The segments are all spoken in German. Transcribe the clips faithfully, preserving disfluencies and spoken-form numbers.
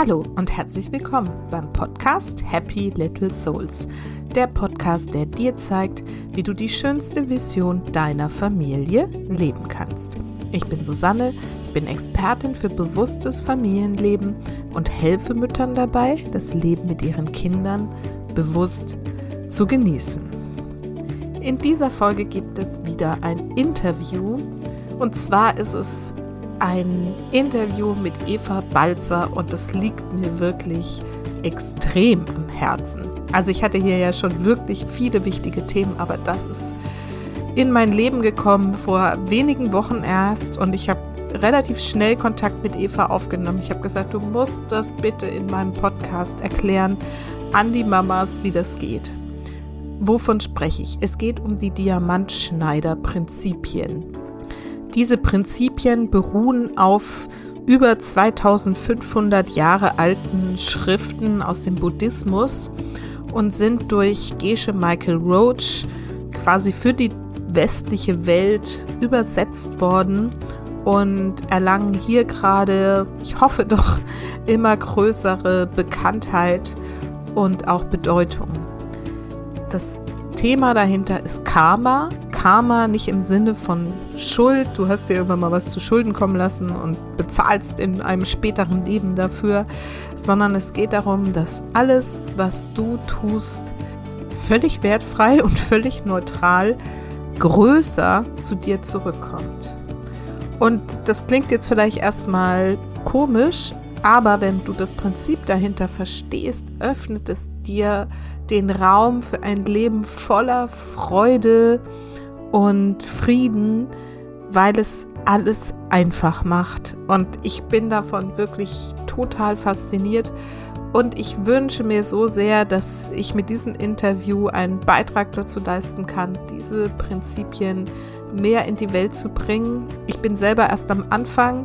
Hallo und herzlich willkommen beim Podcast Happy Little Souls, der Podcast, der dir zeigt, wie du die schönste Vision deiner Familie leben kannst. Ich bin Susanne, ich bin Expertin für bewusstes Familienleben und helfe Müttern dabei, das Leben mit ihren Kindern bewusst zu genießen. In dieser Folge gibt es wieder ein Interview, und zwar ist es ein Interview mit Eva Balzer und das liegt mir wirklich extrem am Herzen. Also ich hatte hier ja schon wirklich viele wichtige Themen, aber das ist in mein Leben gekommen vor wenigen Wochen erst und ich habe relativ schnell Kontakt mit Eva aufgenommen. Ich habe gesagt, du musst das bitte in meinem Podcast erklären an die Mamas, wie das geht. Wovon spreche ich? Es geht um die Diamantschneider-Prinzipien. Diese Prinzipien beruhen auf über zweitausendfünfhundert Jahre alten Schriften aus dem Buddhismus und sind durch Geshe Michael Roach quasi für die westliche Welt übersetzt worden und erlangen hier gerade, ich hoffe doch, immer größere Bekanntheit und auch Bedeutung. Das Thema dahinter ist Karma. Karma nicht im Sinne von Schuld, du hast dir irgendwann mal was zu Schulden kommen lassen und bezahlst in einem späteren Leben dafür, sondern es geht darum, dass alles, was du tust, völlig wertfrei und völlig neutral größer zu dir zurückkommt. Und das klingt jetzt vielleicht erstmal komisch, aber wenn du das Prinzip dahinter verstehst, öffnet es dir den Raum für ein Leben voller Freude und Frieden, weil es alles einfach macht. Und ich bin davon wirklich total fasziniert und ich wünsche mir so sehr, dass ich mit diesem Interview einen Beitrag dazu leisten kann, diese Prinzipien mehr in die Welt zu bringen. Ich bin selber erst am Anfang.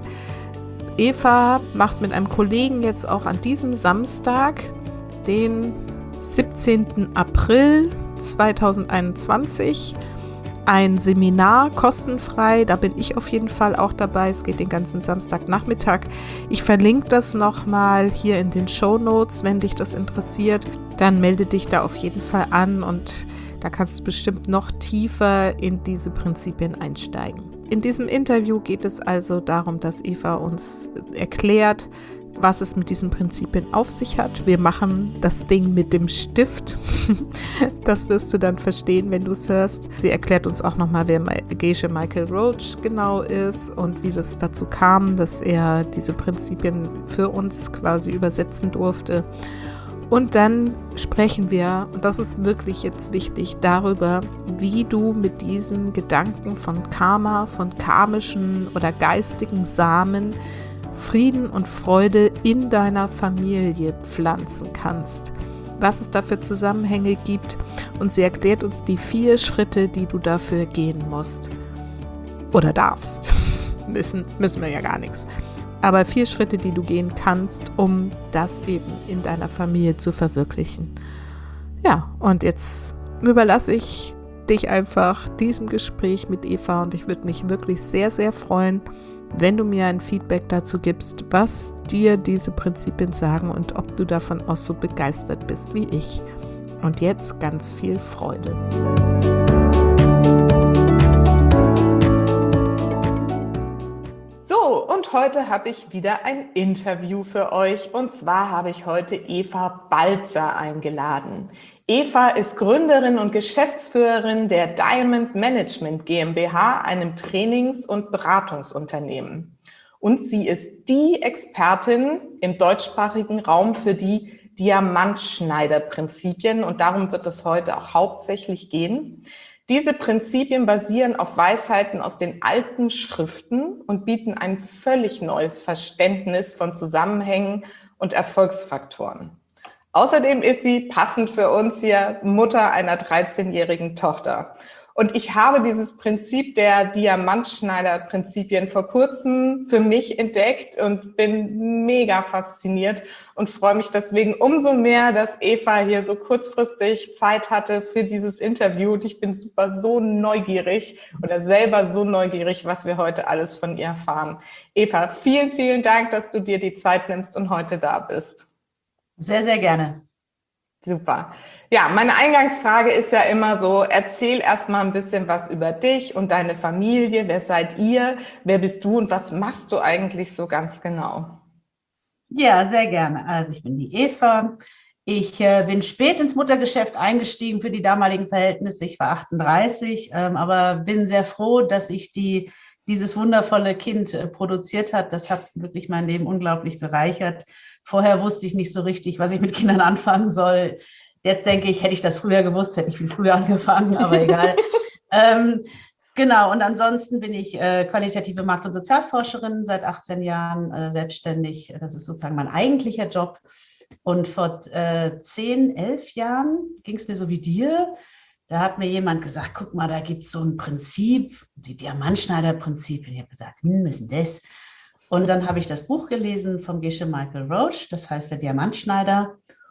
Eva macht mit einem Kollegen jetzt auch an diesem Samstag, den siebzehnten April zweitausendeinundzwanzig, ein Seminar kostenfrei. Da bin ich auf jeden Fall auch dabei. Es geht den ganzen Samstagnachmittag. Ich verlinke das nochmal hier in den Shownotes, wenn dich das interessiert. Dann melde dich da auf jeden Fall an und da kannst du bestimmt noch tiefer in diese Prinzipien einsteigen. In diesem Interview geht es also darum, dass Eva uns erklärt, was es mit diesen Prinzipien auf sich hat. Wir machen das Ding mit dem Stift. Das wirst du dann verstehen, wenn du es hörst. Sie erklärt uns auch nochmal, wer Geshe Michael Roach genau ist und wie das dazu kam, dass er diese Prinzipien für uns quasi übersetzen durfte. Und dann sprechen wir, und das ist wirklich jetzt wichtig, darüber, wie du mit diesen Gedanken von Karma, von karmischen oder geistigen Samen Frieden und Freude in deiner Familie pflanzen kannst. Was es da für Zusammenhänge gibt. Und sie erklärt uns die vier Schritte, die du dafür gehen musst. Oder darfst. Müssen, müssen wir ja gar nichts. Aber vier Schritte, die du gehen kannst, um das eben in deiner Familie zu verwirklichen. Ja, und jetzt überlasse ich dich einfach diesem Gespräch mit Eva und ich würde mich wirklich sehr, sehr freuen, wenn du mir ein Feedback dazu gibst, was dir diese Prinzipien sagen und ob du davon auch so begeistert bist wie ich. Und jetzt ganz viel Freude. So, und heute habe ich wieder ein Interview für euch. Und zwar habe ich heute Eva Balzer eingeladen. Eva ist Gründerin und Geschäftsführerin der Diamond Management GmbH, einem Trainings- und Beratungsunternehmen. Und sie ist die Expertin im deutschsprachigen Raum für die Diamantschneider-Prinzipien und darum wird es heute auch hauptsächlich gehen. Diese Prinzipien basieren auf Weisheiten aus den alten Schriften und bieten ein völlig neues Verständnis von Zusammenhängen und Erfolgsfaktoren. Außerdem ist sie, passend für uns hier, Mutter einer dreizehnjährigen Tochter. Und ich habe dieses Prinzip der Diamantschneider-Prinzipien vor kurzem für mich entdeckt und bin mega fasziniert und freue mich deswegen umso mehr, dass Eva hier so kurzfristig Zeit hatte für dieses Interview. Und ich bin super so neugierig oder selber so neugierig, was wir heute alles von ihr erfahren. Eva, vielen, vielen Dank, dass du dir die Zeit nimmst und heute da bist. Sehr, sehr gerne. Super. Ja, meine Eingangsfrage ist ja immer so, erzähl erstmal ein bisschen was über dich und deine Familie. Wer seid ihr? Wer bist du und was machst du eigentlich so ganz genau? Ja, sehr gerne. Also ich bin die Eva. Ich äh, bin spät ins Muttergeschäft eingestiegen für die damaligen Verhältnisse. Ich war achtunddreißig, ähm, aber bin sehr froh, dass ich die, dieses wundervolle Kind äh, produziert hat. Das hat wirklich mein Leben unglaublich bereichert. Vorher wusste ich nicht so richtig, was ich mit Kindern anfangen soll. Jetzt denke ich, hätte ich das früher gewusst, hätte ich viel früher angefangen, aber egal. ähm, genau, und ansonsten bin ich äh, qualitative Markt- und Sozialforscherin, seit achtzehn Jahren äh, selbstständig. Das ist sozusagen mein eigentlicher Job. Und vor äh, zehn, elf Jahren ging es mir so wie dir. Da hat mir jemand gesagt, guck mal, da gibt es so ein Prinzip, die Diamantschneider-Prinzip. Und ich habe gesagt, hm, was ist denn das? Und dann habe ich das Buch gelesen von Gesche Michael Roach, das heißt der Diamantschneider.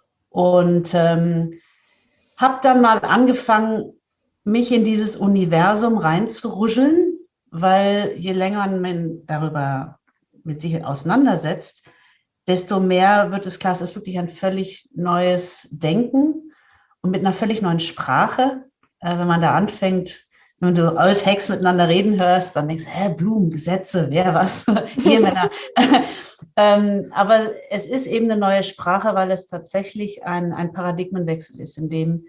Und ähm, habe dann mal angefangen, mich in dieses Universum reinzuruscheln, weil je länger man darüber mit sich auseinandersetzt, desto mehr wird es klar, es ist wirklich ein völlig neues Denken und mit einer völlig neuen Sprache. Äh, wenn man da anfängt, wenn du Old Hacks miteinander reden hörst, dann denkst du, hä, Blumen, Gesetze, wer was, Ehemänner. ähm, aber es ist eben eine neue Sprache, weil es tatsächlich ein, ein Paradigmenwechsel ist, in dem,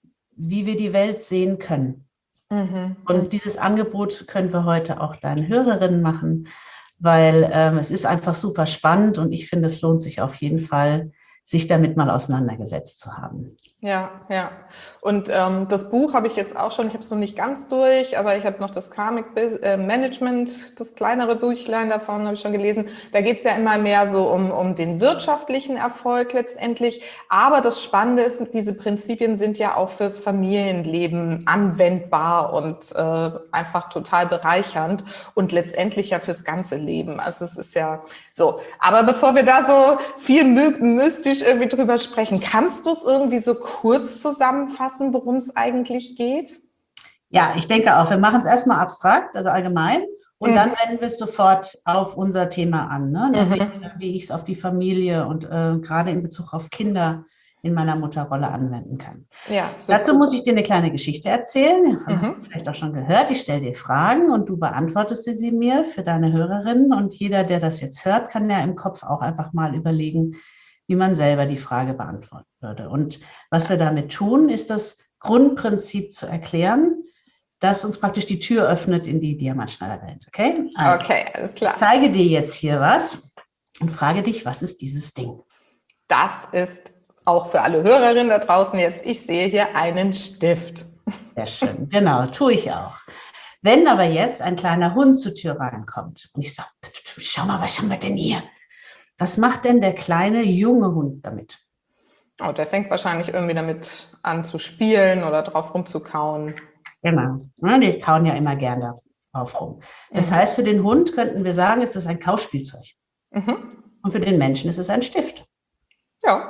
wie wir die Welt sehen können. Mhm. Und dieses Angebot können wir heute auch deinen Hörerinnen machen, weil ähm, es ist einfach super spannend und ich finde, es lohnt sich auf jeden Fall, sich damit mal auseinandergesetzt zu haben. Ja, ja. Und ähm, das Buch habe ich jetzt auch schon, ich habe es noch nicht ganz durch, aber ich habe noch das Karmic Management, das kleinere Büchlein davon habe ich schon gelesen. Da geht es ja immer mehr so um, um den wirtschaftlichen Erfolg letztendlich. Aber das Spannende ist, diese Prinzipien sind ja auch fürs Familienleben anwendbar und äh, einfach total bereichernd und letztendlich ja fürs ganze Leben. Also es ist ja so. Aber bevor wir da so viel my- mystisch irgendwie drüber sprechen, kannst du es irgendwie so kurz zusammenfassen, worum es eigentlich geht? Ja, ich denke auch. Wir machen es erstmal abstrakt, also allgemein, und mhm. dann wenden wir es sofort auf unser Thema an, ne? Nämlich, mhm. wie ich es auf die Familie und äh, gerade in Bezug auf Kinder in meiner Mutterrolle anwenden kann. Ja, dazu muss ich dir eine kleine Geschichte erzählen. Davon mhm. hast du vielleicht auch schon gehört. Ich stelle dir Fragen und du beantwortest sie mir für deine Hörerinnen. Und jeder, der das jetzt hört, kann ja im Kopf auch einfach mal überlegen, wie man selber die Frage beantworten würde. Und was wir damit tun, ist das Grundprinzip zu erklären, das uns praktisch die Tür öffnet in die Diamantschneiderwelt. Okay? Also, okay, alles klar. Ich zeige dir jetzt hier was und frage dich, was ist dieses Ding? Das ist auch für alle Hörerinnen da draußen jetzt, ich sehe hier einen Stift. Sehr schön, genau, tue ich auch. Wenn aber jetzt ein kleiner Hund zur Tür reinkommt und ich sage, schau mal, was haben wir denn hier? Was macht denn der kleine, junge Hund damit? Oh, der fängt wahrscheinlich irgendwie damit an zu spielen oder drauf rumzukauen. Genau, die kauen ja immer gerne drauf rum. Das mhm. heißt, für den Hund könnten wir sagen, es ist ein Kauspielzeug. Mhm. Und für den Menschen ist es ein Stift. Ja.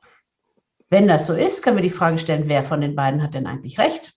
Wenn das so ist, können wir die Frage stellen, wer von den beiden hat denn eigentlich recht?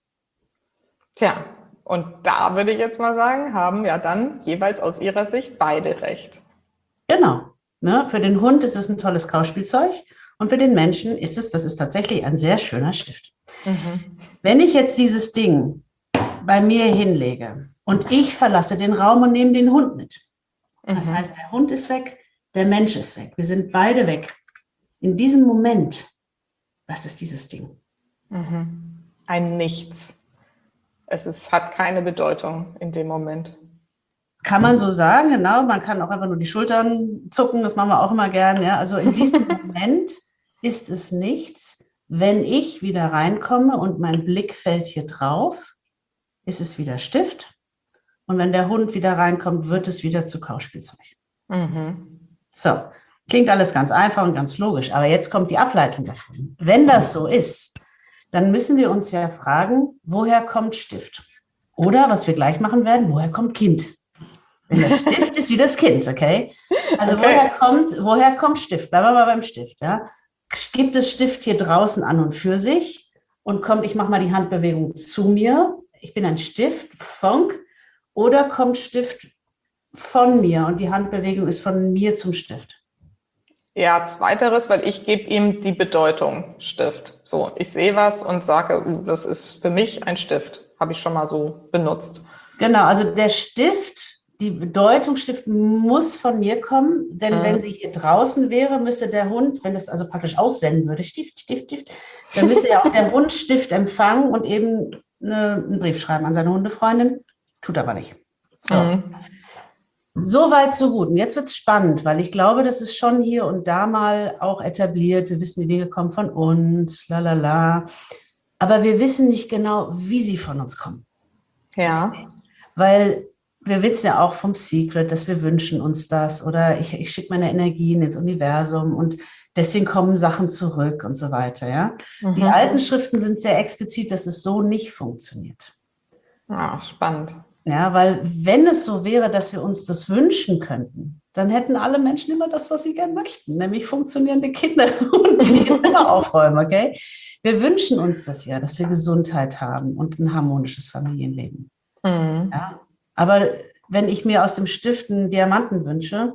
Tja, und da würde ich jetzt mal sagen, haben ja dann jeweils aus ihrer Sicht beide recht. Genau. Ne, für den Hund ist es ein tolles Kauspielzeug und für den Menschen ist es, das ist tatsächlich ein sehr schöner Stift. Mhm. Wenn ich jetzt dieses Ding bei mir hinlege und ich verlasse den Raum und nehme den Hund mit, mhm. das heißt, der Hund ist weg, der Mensch ist weg, wir sind beide weg. In diesem Moment, was ist dieses Ding? Mhm. Ein Nichts. Es ist, hat keine Bedeutung in dem Moment. Kann man so sagen, genau. Man kann auch einfach nur die Schultern zucken, das machen wir auch immer gern. Ja? Also in diesem Moment ist es nichts. Wenn ich wieder reinkomme und mein Blick fällt hier drauf, ist es wieder Stift. Und wenn der Hund wieder reinkommt, wird es wieder zu Kauspielzeug. Mhm. So, klingt alles ganz einfach und ganz logisch. Aber jetzt kommt die Ableitung davon. Wenn das so ist, dann müssen wir uns ja fragen, woher kommt Stift? Oder, was wir gleich machen werden, woher kommt Kind? Denn der Stift ist wie das Kind, okay? Also okay. Woher kommt, woher kommt Stift? Bleiben wir mal beim Stift, ja? Gibt es Stift hier draußen an und für sich und kommt, ich mache mal die Handbewegung zu mir, ich bin ein Stift, Fonk, oder kommt Stift von mir und die Handbewegung ist von mir zum Stift? Ja, zweiteres, weil ich gebe ihm die Bedeutung Stift. So, ich sehe was und sage, uh, das ist für mich ein Stift. Habe ich schon mal so benutzt. Genau, also der Stift, die Bedeutung Stift muss von mir kommen, denn mhm. wenn sie hier draußen wäre, müsste der Hund, wenn das also praktisch aussenden würde, Stift, Stift, Stift, dann müsste ja auch der Hund Stift empfangen und eben eine, einen Brief schreiben an seine Hundefreundin. Tut aber nicht. So. Mhm. So weit, so gut. Und jetzt wird es spannend, weil ich glaube, das ist schon hier und da mal auch etabliert. Wir wissen, die Dinge kommen von uns, la la la. Aber wir wissen nicht genau, wie sie von uns kommen. Ja. Weil wir wissen ja auch vom Secret, dass wir wünschen uns das oder ich, ich schicke meine Energien ins Universum und deswegen kommen Sachen zurück und so weiter. Ja? Mhm. Die alten Schriften sind sehr explizit, dass es so nicht funktioniert. Ah, spannend. Ja, weil wenn es so wäre, dass wir uns das wünschen könnten, dann hätten alle Menschen immer das, was sie gerne möchten, nämlich funktionierende Kinder und die Zimmer aufräumen, okay? Wir wünschen uns das ja, dass wir Gesundheit haben und ein harmonisches Familienleben. Mhm. Ja? Aber wenn ich mir aus dem Stift einen Diamanten wünsche,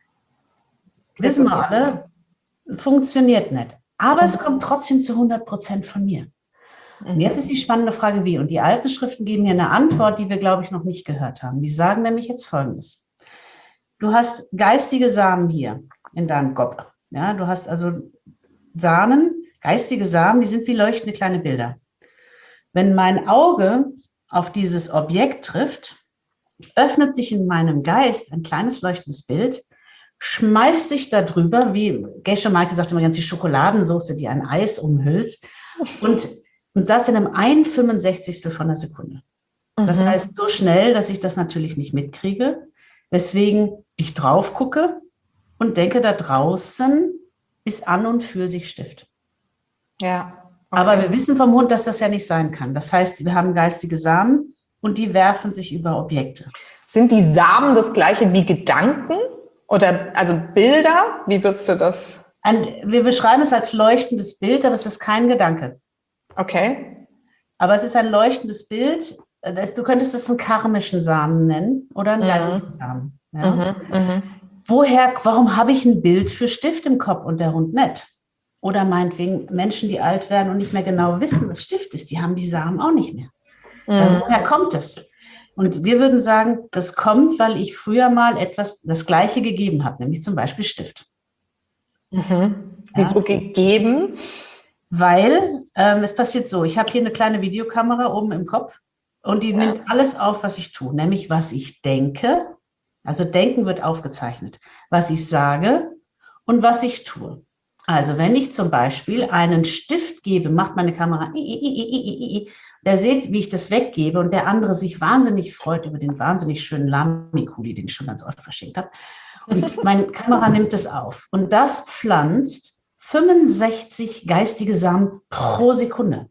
wissen wir alle, funktioniert nicht. Aber es kommt trotzdem zu hundert Prozent von mir. Und jetzt ist die spannende Frage, wie? Und die alten Schriften geben hier eine Antwort, die wir, glaube ich, noch nicht gehört haben. Die sagen nämlich jetzt Folgendes. Du hast geistige Samen hier in deinem Kopf. Ja, du hast also Samen, geistige Samen, die sind wie leuchtende kleine Bilder. Wenn mein Auge auf dieses Objekt trifft, öffnet sich in meinem Geist ein kleines leuchtendes Bild, schmeißt sich darüber, wie Gesche Maike sagt immer ganz wie Schokoladensauce, die ein Eis umhüllt, und, und das in einem ein Fünfundsechzigstel von einer Sekunde. Mhm. Das heißt, so schnell, dass ich das natürlich nicht mitkriege, weswegen ich drauf gucke und denke, da draußen ist an und für sich Stift. Ja. Okay. Aber wir wissen vom Hund, dass das ja nicht sein kann. Das heißt, wir haben geistige Samen und die werfen sich über Objekte. Sind die Samen das gleiche wie Gedanken? Oder also Bilder? Wie würdest du das? Ein, wir beschreiben es als leuchtendes Bild, aber es ist kein Gedanke. Okay. Aber es ist ein leuchtendes Bild. Das, du könntest es einen karmischen Samen nennen oder einen mhm. geistigen Samen. Ja? Mhm, mh. Woher, warum habe ich ein Bild für Stift im Kopf und der Hund nicht? Oder meinetwegen Menschen, die alt werden und nicht mehr genau wissen, was Stift ist, die haben die Samen auch nicht mehr. Mhm. Ja, woher kommt es? Und wir würden sagen, das kommt, weil ich früher mal etwas, das Gleiche gegeben habe, nämlich zum Beispiel Stift. Mhm. Wieso ja. gegeben? Weil ähm, es passiert so, ich habe hier eine kleine Videokamera oben im Kopf und die ja. nimmt alles auf, was ich tue, nämlich was ich denke, also Denken wird aufgezeichnet, was ich sage und was ich tue. Also wenn ich zum Beispiel einen Stift gebe, macht meine Kamera, der sieht, wie ich das weggebe und der andere sich wahnsinnig freut über den wahnsinnig schönen Lami-Kuli, den ich schon ganz oft verschenkt habe. Und meine Kamera nimmt es auf. Und das pflanzt fünfundsechzig geistige Samen pro Sekunde.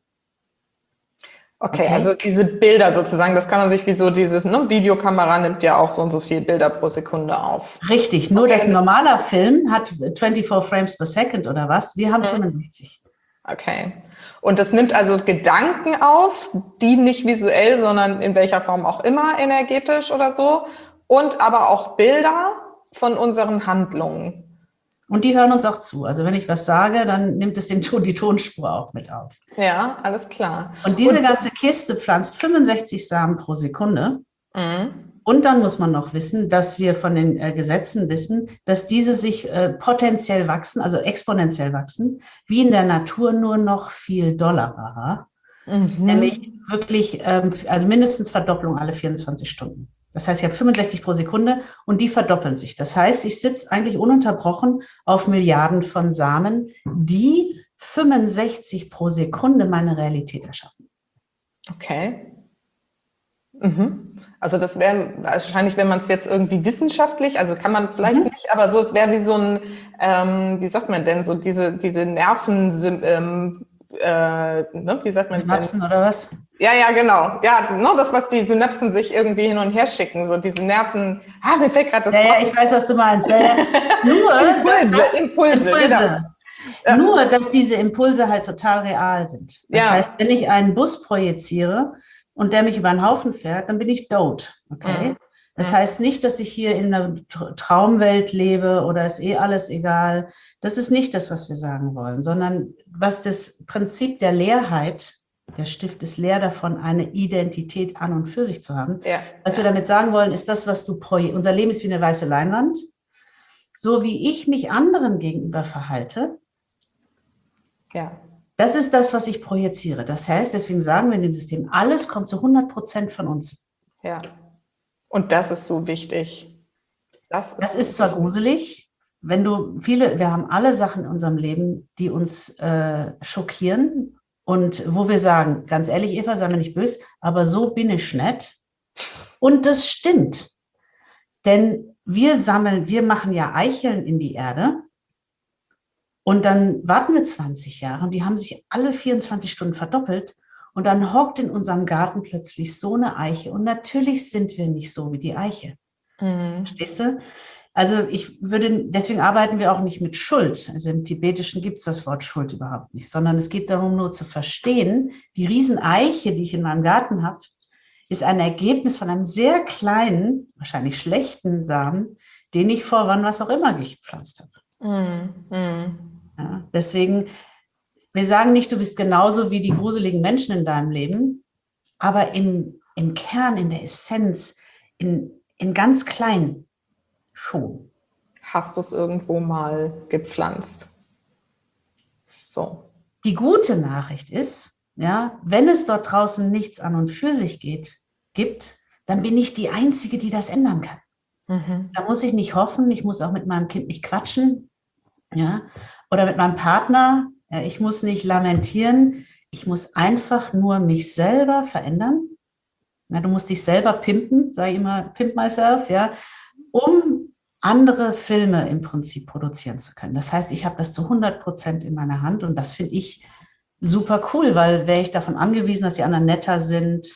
Okay, okay, also diese Bilder sozusagen, das kann man sich wie so dieses, ne, Videokamera nimmt ja auch so und so viele Bilder pro Sekunde auf. Richtig, nur okay, das normaler Film hat vierundzwanzig Frames per Second oder was, wir haben mhm. fünfundsechzig. Okay, und das nimmt also Gedanken auf, die nicht visuell, sondern in welcher Form auch immer, energetisch oder so, und aber auch Bilder von unseren Handlungen. Und die hören uns auch zu. Also wenn ich was sage, dann nimmt es den Ton, die Tonspur auch mit auf. Ja, alles klar. Und diese und, ganze Kiste pflanzt fünfundsechzig Samen pro Sekunde. Mhm. Und dann muss man noch wissen, dass wir von den äh, Gesetzen wissen, dass diese sich äh, potenziell wachsen, also exponentiell wachsen, wie in der Natur, nur noch viel dollarer. Mhm. Nämlich wirklich, ähm, also mindestens Verdopplung alle vierundzwanzig Stunden. Das heißt, ich habe fünfundsechzig pro Sekunde und die verdoppeln sich. Das heißt, ich sitze eigentlich ununterbrochen auf Milliarden von Samen, die fünfundsechzig pro Sekunde meine Realität erschaffen. Okay. Mhm. Also das wäre wahrscheinlich, wenn man es jetzt irgendwie wissenschaftlich, also kann man vielleicht mhm. nicht, aber so, es wäre wie so ein, ähm, wie sagt man denn, so diese, diese Nerven, ähm, äh, ne, wie sagt man? Synapsen oder was? Ja, ja, genau. Ja, no, das, was die Synapsen sich irgendwie hin und her schicken, so diese Nerven. Ah, mir fällt gerade das Ja, Wort. ja, ich weiß, was du meinst. Ja, ja. Nur, Impulse, dass das, Impulse, Impulse. genau. Ja. Nur, dass diese Impulse halt total real sind. Das Ja. heißt, wenn ich einen Bus projiziere und der mich über den Haufen fährt, dann bin ich tot. Okay? Mhm. Das Mhm. heißt nicht, dass ich hier in einer Traumwelt lebe oder ist eh alles egal. Das ist nicht das, was wir sagen wollen, sondern was das Prinzip der Leerheit, der Stift ist leer davon, eine Identität an und für sich zu haben. Ja. Was wir damit sagen wollen, ist das, was du projizierst. Unser Leben ist wie eine weiße Leinwand. So wie ich mich anderen gegenüber verhalte, Ja. das ist das, was ich projiziere. Das heißt, deswegen sagen wir in dem System, alles kommt zu hundert Prozent von uns. Ja. Und das ist so wichtig. Das ist, Das so ist zwar wichtig. gruselig, wenn du viele, wir haben alle Sachen in unserem Leben, die uns äh, schockieren und wo wir sagen, ganz ehrlich, Eva, sei mir nicht böse, aber so bin ich nicht. Und das stimmt. Denn wir sammeln, wir machen ja Eicheln in die Erde und dann warten wir zwanzig Jahre und die haben sich alle vierundzwanzig Stunden verdoppelt und dann hockt in unserem Garten plötzlich so eine Eiche und natürlich sind wir nicht so wie die Eiche. Mhm. Verstehst du? Also ich würde, deswegen arbeiten wir auch nicht mit Schuld. Also im Tibetischen gibt es das Wort Schuld überhaupt nicht, sondern es geht darum, nur zu verstehen, die Rieseneiche, die ich in meinem Garten habe, ist ein Ergebnis von einem sehr kleinen, wahrscheinlich schlechten Samen, den ich vor wann was auch immer gepflanzt habe. Mhm. Ja, deswegen, wir sagen nicht, du bist genauso wie die gruseligen Menschen in deinem Leben, aber im, im Kern, in der Essenz, in, in ganz klein schon. Hast du es irgendwo mal gepflanzt? So. Die gute Nachricht ist, ja, wenn es dort draußen nichts an und für sich geht, gibt, dann bin ich die Einzige, die das ändern kann. Mhm. Da muss ich nicht hoffen, ich muss auch mit meinem Kind nicht quatschen, ja, oder mit meinem Partner, ja, ich muss nicht lamentieren, ich muss einfach nur mich selber verändern. Ja, du musst dich selber pimpen, sage ich immer, pimp myself, ja, um andere Filme im Prinzip produzieren zu können. Das heißt, ich habe das zu hundert Prozent in meiner Hand und das finde ich super cool, weil wäre ich davon angewiesen, dass die anderen netter sind,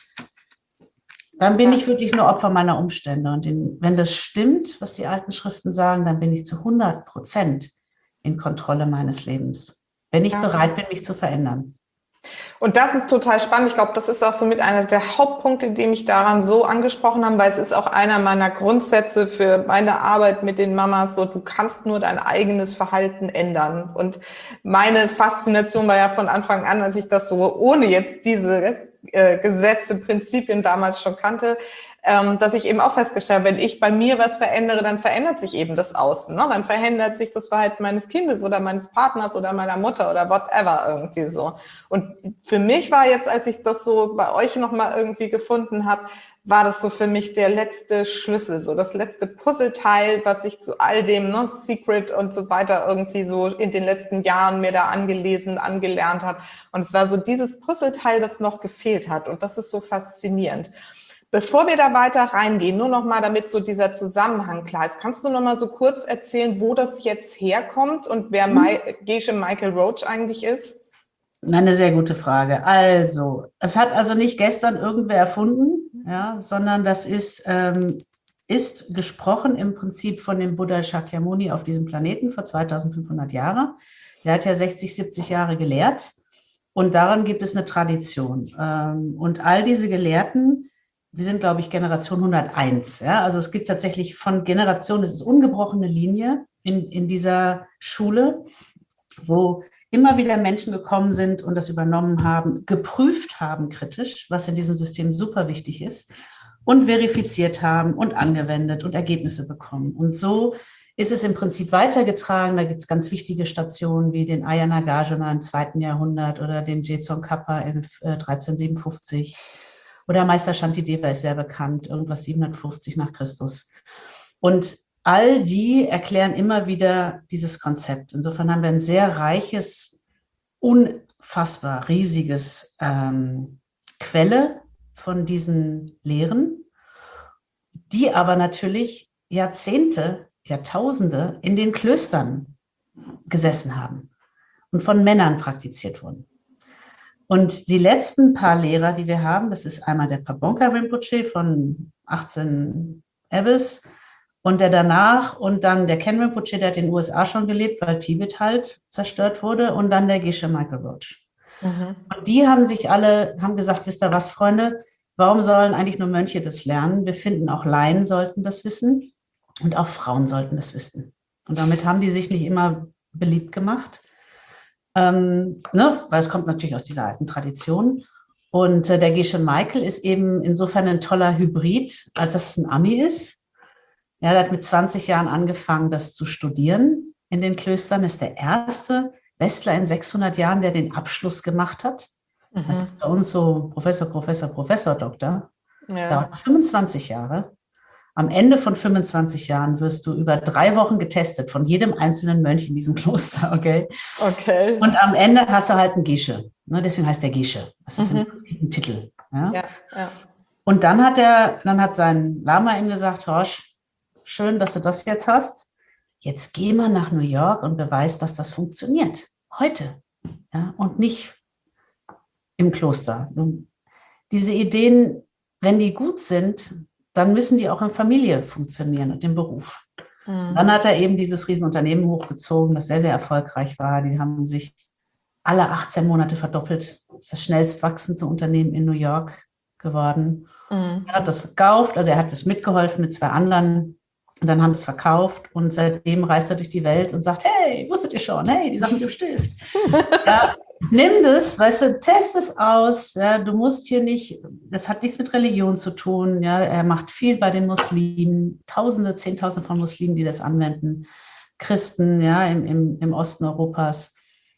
dann bin ich wirklich nur Opfer meiner Umstände. Und in, wenn das stimmt, was die alten Schriften sagen, dann bin ich zu hundert Prozent in Kontrolle meines Lebens, wenn ich Ja. bereit bin, mich zu verändern. Und das ist total spannend. Ich glaube, das ist auch so mit einer der Hauptpunkte, die mich daran so angesprochen haben, weil es ist auch einer meiner Grundsätze für meine Arbeit mit den Mamas, so du kannst nur dein eigenes Verhalten ändern. Und meine Faszination war ja von Anfang an, als ich das so ohne jetzt diese äh, Gesetze, Prinzipien damals schon kannte, ähm, dass ich eben auch festgestellt habe, wenn ich bei mir was verändere, dann verändert sich eben das Außen. Ne? Dann verändert sich das Verhalten meines Kindes oder meines Partners oder meiner Mutter oder whatever irgendwie so. Und für mich war jetzt, als ich das so bei euch nochmal irgendwie gefunden habe, war das so für mich der letzte Schlüssel, so das letzte Puzzleteil, was ich zu all dem, ne, Secret und so weiter irgendwie so in den letzten Jahren mir da angelesen, angelernt habe. Und es war so dieses Puzzleteil, das noch gefehlt hat. Und das ist so faszinierend. Bevor wir da weiter reingehen, nur noch mal, damit so dieser Zusammenhang klar ist, kannst du noch mal so kurz erzählen, wo das jetzt herkommt und wer Mhm. Ma- Gesche Michael Roach eigentlich ist? Eine sehr gute Frage. Also, es hat also nicht gestern irgendwer erfunden, ja, sondern das ist, ähm, ist gesprochen im Prinzip von dem Buddha Shakyamuni auf diesem Planeten vor zweitausendfünfhundert Jahren. Der hat ja sechzig, siebzig Jahre gelehrt und daran gibt es eine Tradition. Ähm, und all diese Gelehrten, wir sind, glaube ich, Generation hunderteins. Ja? Also es gibt tatsächlich von Generationen, es ist ungebrochene Linie in, in dieser Schule, wo immer wieder Menschen gekommen sind und das übernommen haben, geprüft haben kritisch, was in diesem System super wichtig ist, und verifiziert haben und angewendet und Ergebnisse bekommen. Und so ist es im Prinzip weitergetragen. Da gibt es ganz wichtige Stationen wie den Ayya Nagarjuna im zweiten Jahrhundert oder den Jetson Kappa in äh, dreizehnhundertsiebenundfünfzig. Oder Meister Shantideva ist sehr bekannt, irgendwas siebenhundertfünfzig nach Christus. Und all die erklären immer wieder dieses Konzept. Insofern haben wir ein sehr reiches, unfassbar riesiges ähm, Quelle von diesen Lehren, die aber natürlich Jahrzehnte, Jahrtausende in den Klöstern gesessen haben und von Männern praktiziert wurden. Und die letzten paar Lehrer, die wir haben, das ist einmal der Pabonka Rinpoche von achtzehn Ebbes und der danach und dann der Ken Rinpoche, der hat in den U S A schon gelebt, weil Tibet halt zerstört wurde, und dann der Geshe Michael Roach. Mhm. Und die haben sich alle, haben gesagt, wisst ihr was, Freunde, warum sollen eigentlich nur Mönche das lernen? Wir finden, auch Laien sollten das wissen und auch Frauen sollten das wissen. Und damit haben die sich nicht immer beliebt gemacht. Ähm, ne? Weil es kommt natürlich aus dieser alten Tradition. Und äh, der Geshe Michael ist eben insofern ein toller Hybrid, als dass es ein Ami ist. Ja, er hat mit zwanzig Jahren angefangen, das zu studieren in den Klöstern. Ist der erste Westler in sechshundert Jahren, der den Abschluss gemacht hat. Mhm. Das ist bei uns so Professor, Professor, Professor, Doktor. Ja. Dauert fünfundzwanzig Jahre. Am Ende von fünfundzwanzig Jahren wirst du über drei Wochen getestet von jedem einzelnen Mönch in diesem Kloster, okay? Okay. Und am Ende hast du halt einen Geshe. Ne? Deswegen heißt der Geshe. Das ist mhm. ein Titel. Ja? Ja, ja. Und dann hat er, dann hat sein Lama ihm gesagt, Horsch, schön, dass du das jetzt hast. Jetzt geh mal nach New York und beweis, dass das funktioniert. Heute. Ja? Und nicht im Kloster. Und diese Ideen, wenn die gut sind, dann müssen die auch in Familie funktionieren und im Beruf. Mhm. Dann hat er eben dieses Riesenunternehmen hochgezogen, das sehr, sehr erfolgreich war. Die haben sich alle achtzehn Monate verdoppelt. Das ist das schnellst wachsende Unternehmen in New York geworden. Mhm. Er hat das verkauft, also er hat das mitgeholfen mit zwei anderen. Und dann haben sie es verkauft und seitdem reist er durch die Welt und sagt, hey, wusstet ihr schon, hey, die Sachen mit dem Stift. Ja, nimm das, weißt du, test es aus. Ja, du musst hier nicht, das hat nichts mit Religion zu tun. Ja, er macht viel bei den Muslimen, Tausende, Zehntausende von Muslimen, die das anwenden. Christen, ja, im, im, im Osten Europas.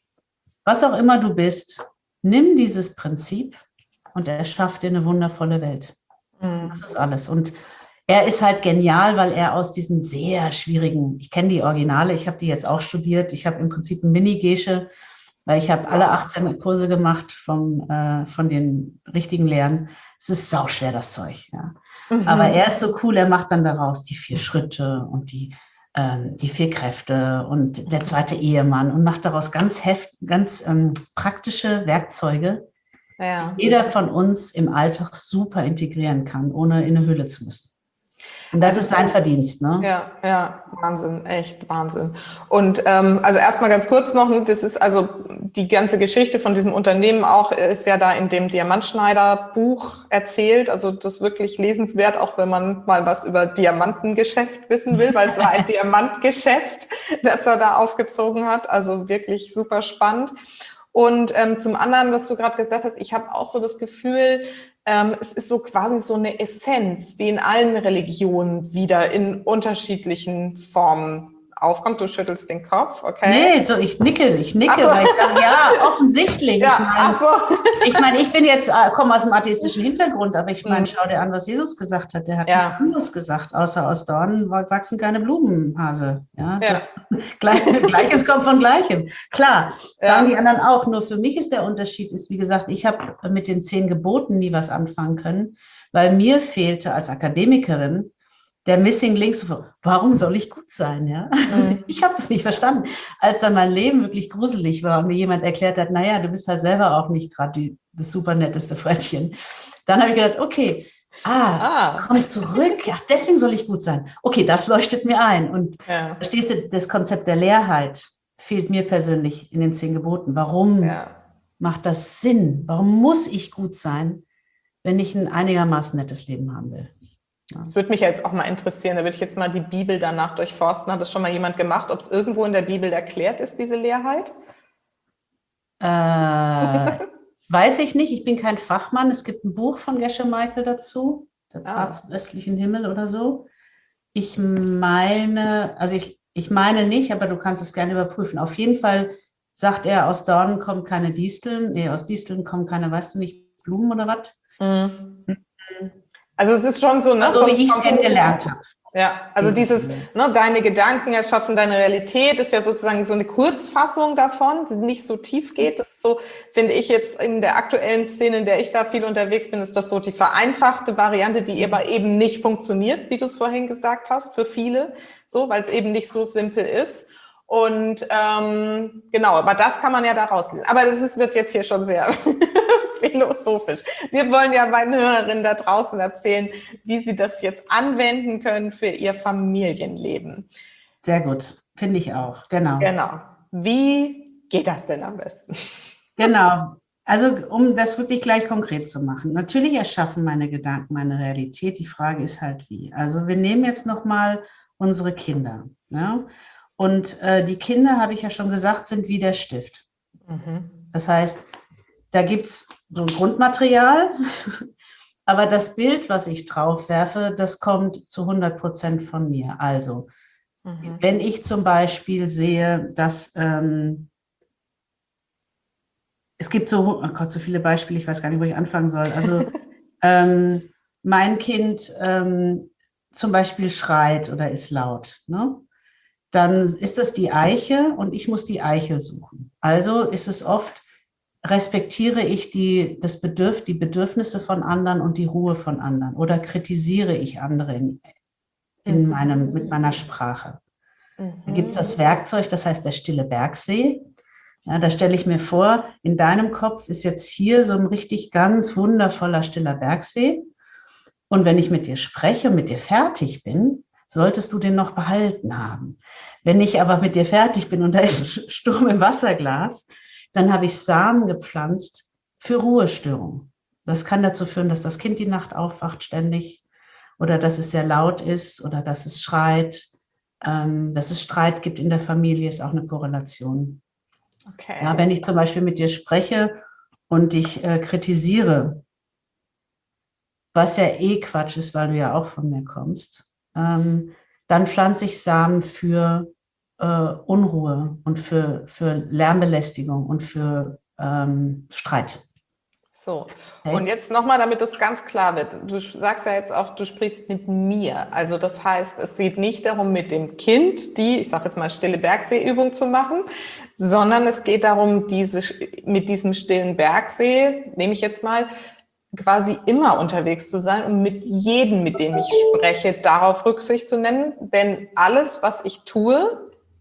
Was auch immer du bist, nimm dieses Prinzip und er schafft dir eine wundervolle Welt. Mhm. Das ist alles. Und er ist halt genial, weil er aus diesen sehr schwierigen, ich kenne die Originale, ich habe die jetzt auch studiert, ich habe im Prinzip ein Mini-Geshe, weil ich habe alle achtzehn Kurse gemacht vom, äh, von den richtigen Lehren. Es ist sauschwer, das Zeug. Ja. Mhm. Aber er ist so cool, er macht dann daraus die vier Schritte und die, ähm, die vier Kräfte und der zweite Ehemann und macht daraus ganz, heft, ganz ähm, praktische Werkzeuge, ja. die jeder von uns im Alltag super integrieren kann, ohne in eine Höhle zu müssen. Und das ist sein Verdienst, ne? Ja, ja, Wahnsinn, echt Wahnsinn. Und ähm, also erstmal ganz kurz noch, das ist also die ganze Geschichte von diesem Unternehmen auch, ist ja da in dem Diamantschneider-Buch erzählt. Also das ist wirklich lesenswert, auch wenn man mal was über Diamantengeschäft wissen will, weil es war ein Diamantgeschäft, das er da aufgezogen hat. Also wirklich super spannend. Und ähm, zum anderen, was du gerade gesagt hast, ich habe auch so das Gefühl, ähm, es ist so quasi so eine Essenz, die in allen Religionen wieder in unterschiedlichen Formen aufkommt. Du schüttelst den Kopf, okay? Nee, ich nicke, ich nicke, so. Weil ich sage, ja, offensichtlich. Ja, ich meine, ach so. ich, mein, ich bin jetzt, komme aus dem atheistischen Hintergrund, aber ich meine, schau dir an, was Jesus gesagt hat. Der hat ja. nichts anderes gesagt, außer aus Dornen wachsen keine Blumen, Hase. Ja, ja. Das, Gleiches kommt von Gleichem. Klar, sagen ja. die anderen auch. Nur für mich ist der Unterschied, ist, wie gesagt, ich habe mit den zehn Geboten nie was anfangen können, weil mir fehlte als Akademikerin der Missing Link, so, warum soll ich gut sein? Ja? Mhm. Ich habe das nicht verstanden. Als dann mein Leben wirklich gruselig war und mir jemand erklärt hat, naja, du bist halt selber auch nicht gerade das super netteste Frettchen. Dann habe ich gedacht, okay, ah, ah, komm zurück, ja, deswegen soll ich gut sein. Okay, das leuchtet mir ein. Und ja. verstehst du, das Konzept der Leerheit fehlt mir persönlich in den zehn Geboten. Warum ja. macht das Sinn? Warum muss ich gut sein, wenn ich ein einigermaßen nettes Leben haben will? Das würde mich jetzt auch mal interessieren, da würde ich jetzt mal die Bibel danach durchforsten. Hat das schon mal jemand gemacht, ob es irgendwo in der Bibel erklärt ist, diese Leerheit? Äh, weiß ich nicht, ich bin kein Fachmann. Es gibt ein Buch von Geshe Michael dazu, der Pfad ah. zum östlichen Himmel oder so. Ich meine, also ich, ich meine nicht, aber du kannst es gerne überprüfen. Auf jeden Fall sagt er, aus Dornen kommen keine Disteln, nee, aus Disteln kommen keine, weißt du nicht, Blumen oder was? Mhm. Also es ist schon so, ne? So wie ich es kennengelernt habe. Ja, also dieses, ne, deine Gedanken erschaffen deine Realität, ist ja sozusagen so eine Kurzfassung davon, die nicht so tief geht. Das ist so, finde ich jetzt in der aktuellen Szene, in der ich da viel unterwegs bin, ist das so die vereinfachte Variante, die aber eben nicht funktioniert, wie du es vorhin gesagt hast, für viele, so, weil es eben nicht so simpel ist. Und ähm, genau, aber das kann man ja da rauslesen. Aber das ist, wird jetzt hier schon sehr philosophisch. Wir wollen ja meinen Hörerinnen da draußen erzählen, wie sie das jetzt anwenden können für ihr Familienleben. Sehr gut, finde ich auch, genau. Genau. Wie geht das denn am besten? Genau. Also um das wirklich gleich konkret zu machen. Natürlich erschaffen meine Gedanken meine Realität. Die Frage ist halt wie. Also wir nehmen jetzt nochmal unsere Kinder. Ja? Und äh, die Kinder, habe ich ja schon gesagt, sind wie der Stift. Mhm. Das heißt, da gibt es so ein Grundmaterial, aber das Bild, was ich drauf werfe, das kommt zu hundert Prozent von mir. Also mhm. wenn ich zum Beispiel sehe, dass... Ähm, Es gibt so, oh Gott, so viele Beispiele, ich weiß gar nicht, wo ich anfangen soll. Also ähm, mein Kind ähm, zum Beispiel schreit oder ist laut, ne? Dann ist das die Eiche und ich muss die Eichel suchen. Also ist es oft, respektiere ich die, das Bedürf, die Bedürfnisse von anderen und die Ruhe von anderen oder kritisiere ich andere in, in meinem, mit meiner Sprache. Mhm. Da gibt es das Werkzeug, das heißt der stille Bergsee. Ja, da stelle ich mir vor, in deinem Kopf ist jetzt hier so ein richtig ganz wundervoller stiller Bergsee. Und wenn ich mit dir spreche und mit dir fertig bin, solltest du den noch behalten haben. Wenn ich aber mit dir fertig bin und da ist Sturm im Wasserglas, dann habe ich Samen gepflanzt für Ruhestörung. Das kann dazu führen, dass das Kind die Nacht aufwacht ständig oder dass es sehr laut ist oder dass es schreit. Ähm, dass es Streit gibt in der Familie, ist auch eine Korrelation. Okay. Ja, wenn ich zum Beispiel mit dir spreche und dich äh, kritisiere, was ja eh Quatsch ist, weil du ja auch von mir kommst, ähm, dann pflanze ich Samen für äh, Unruhe und für, für Lärmbelästigung und für ähm, Streit. So, okay. Und jetzt nochmal, damit das ganz klar wird. Du sagst ja jetzt auch, du sprichst mit mir. Also das heißt, es geht nicht darum, mit dem Kind die, ich sage jetzt mal, stille Bergsee-Übung zu machen, sondern es geht darum, diese, mit diesem stillen Bergsee, nehme ich jetzt mal, quasi immer unterwegs zu sein und mit jedem, mit dem ich spreche, darauf Rücksicht zu nehmen. Denn alles, was ich tue,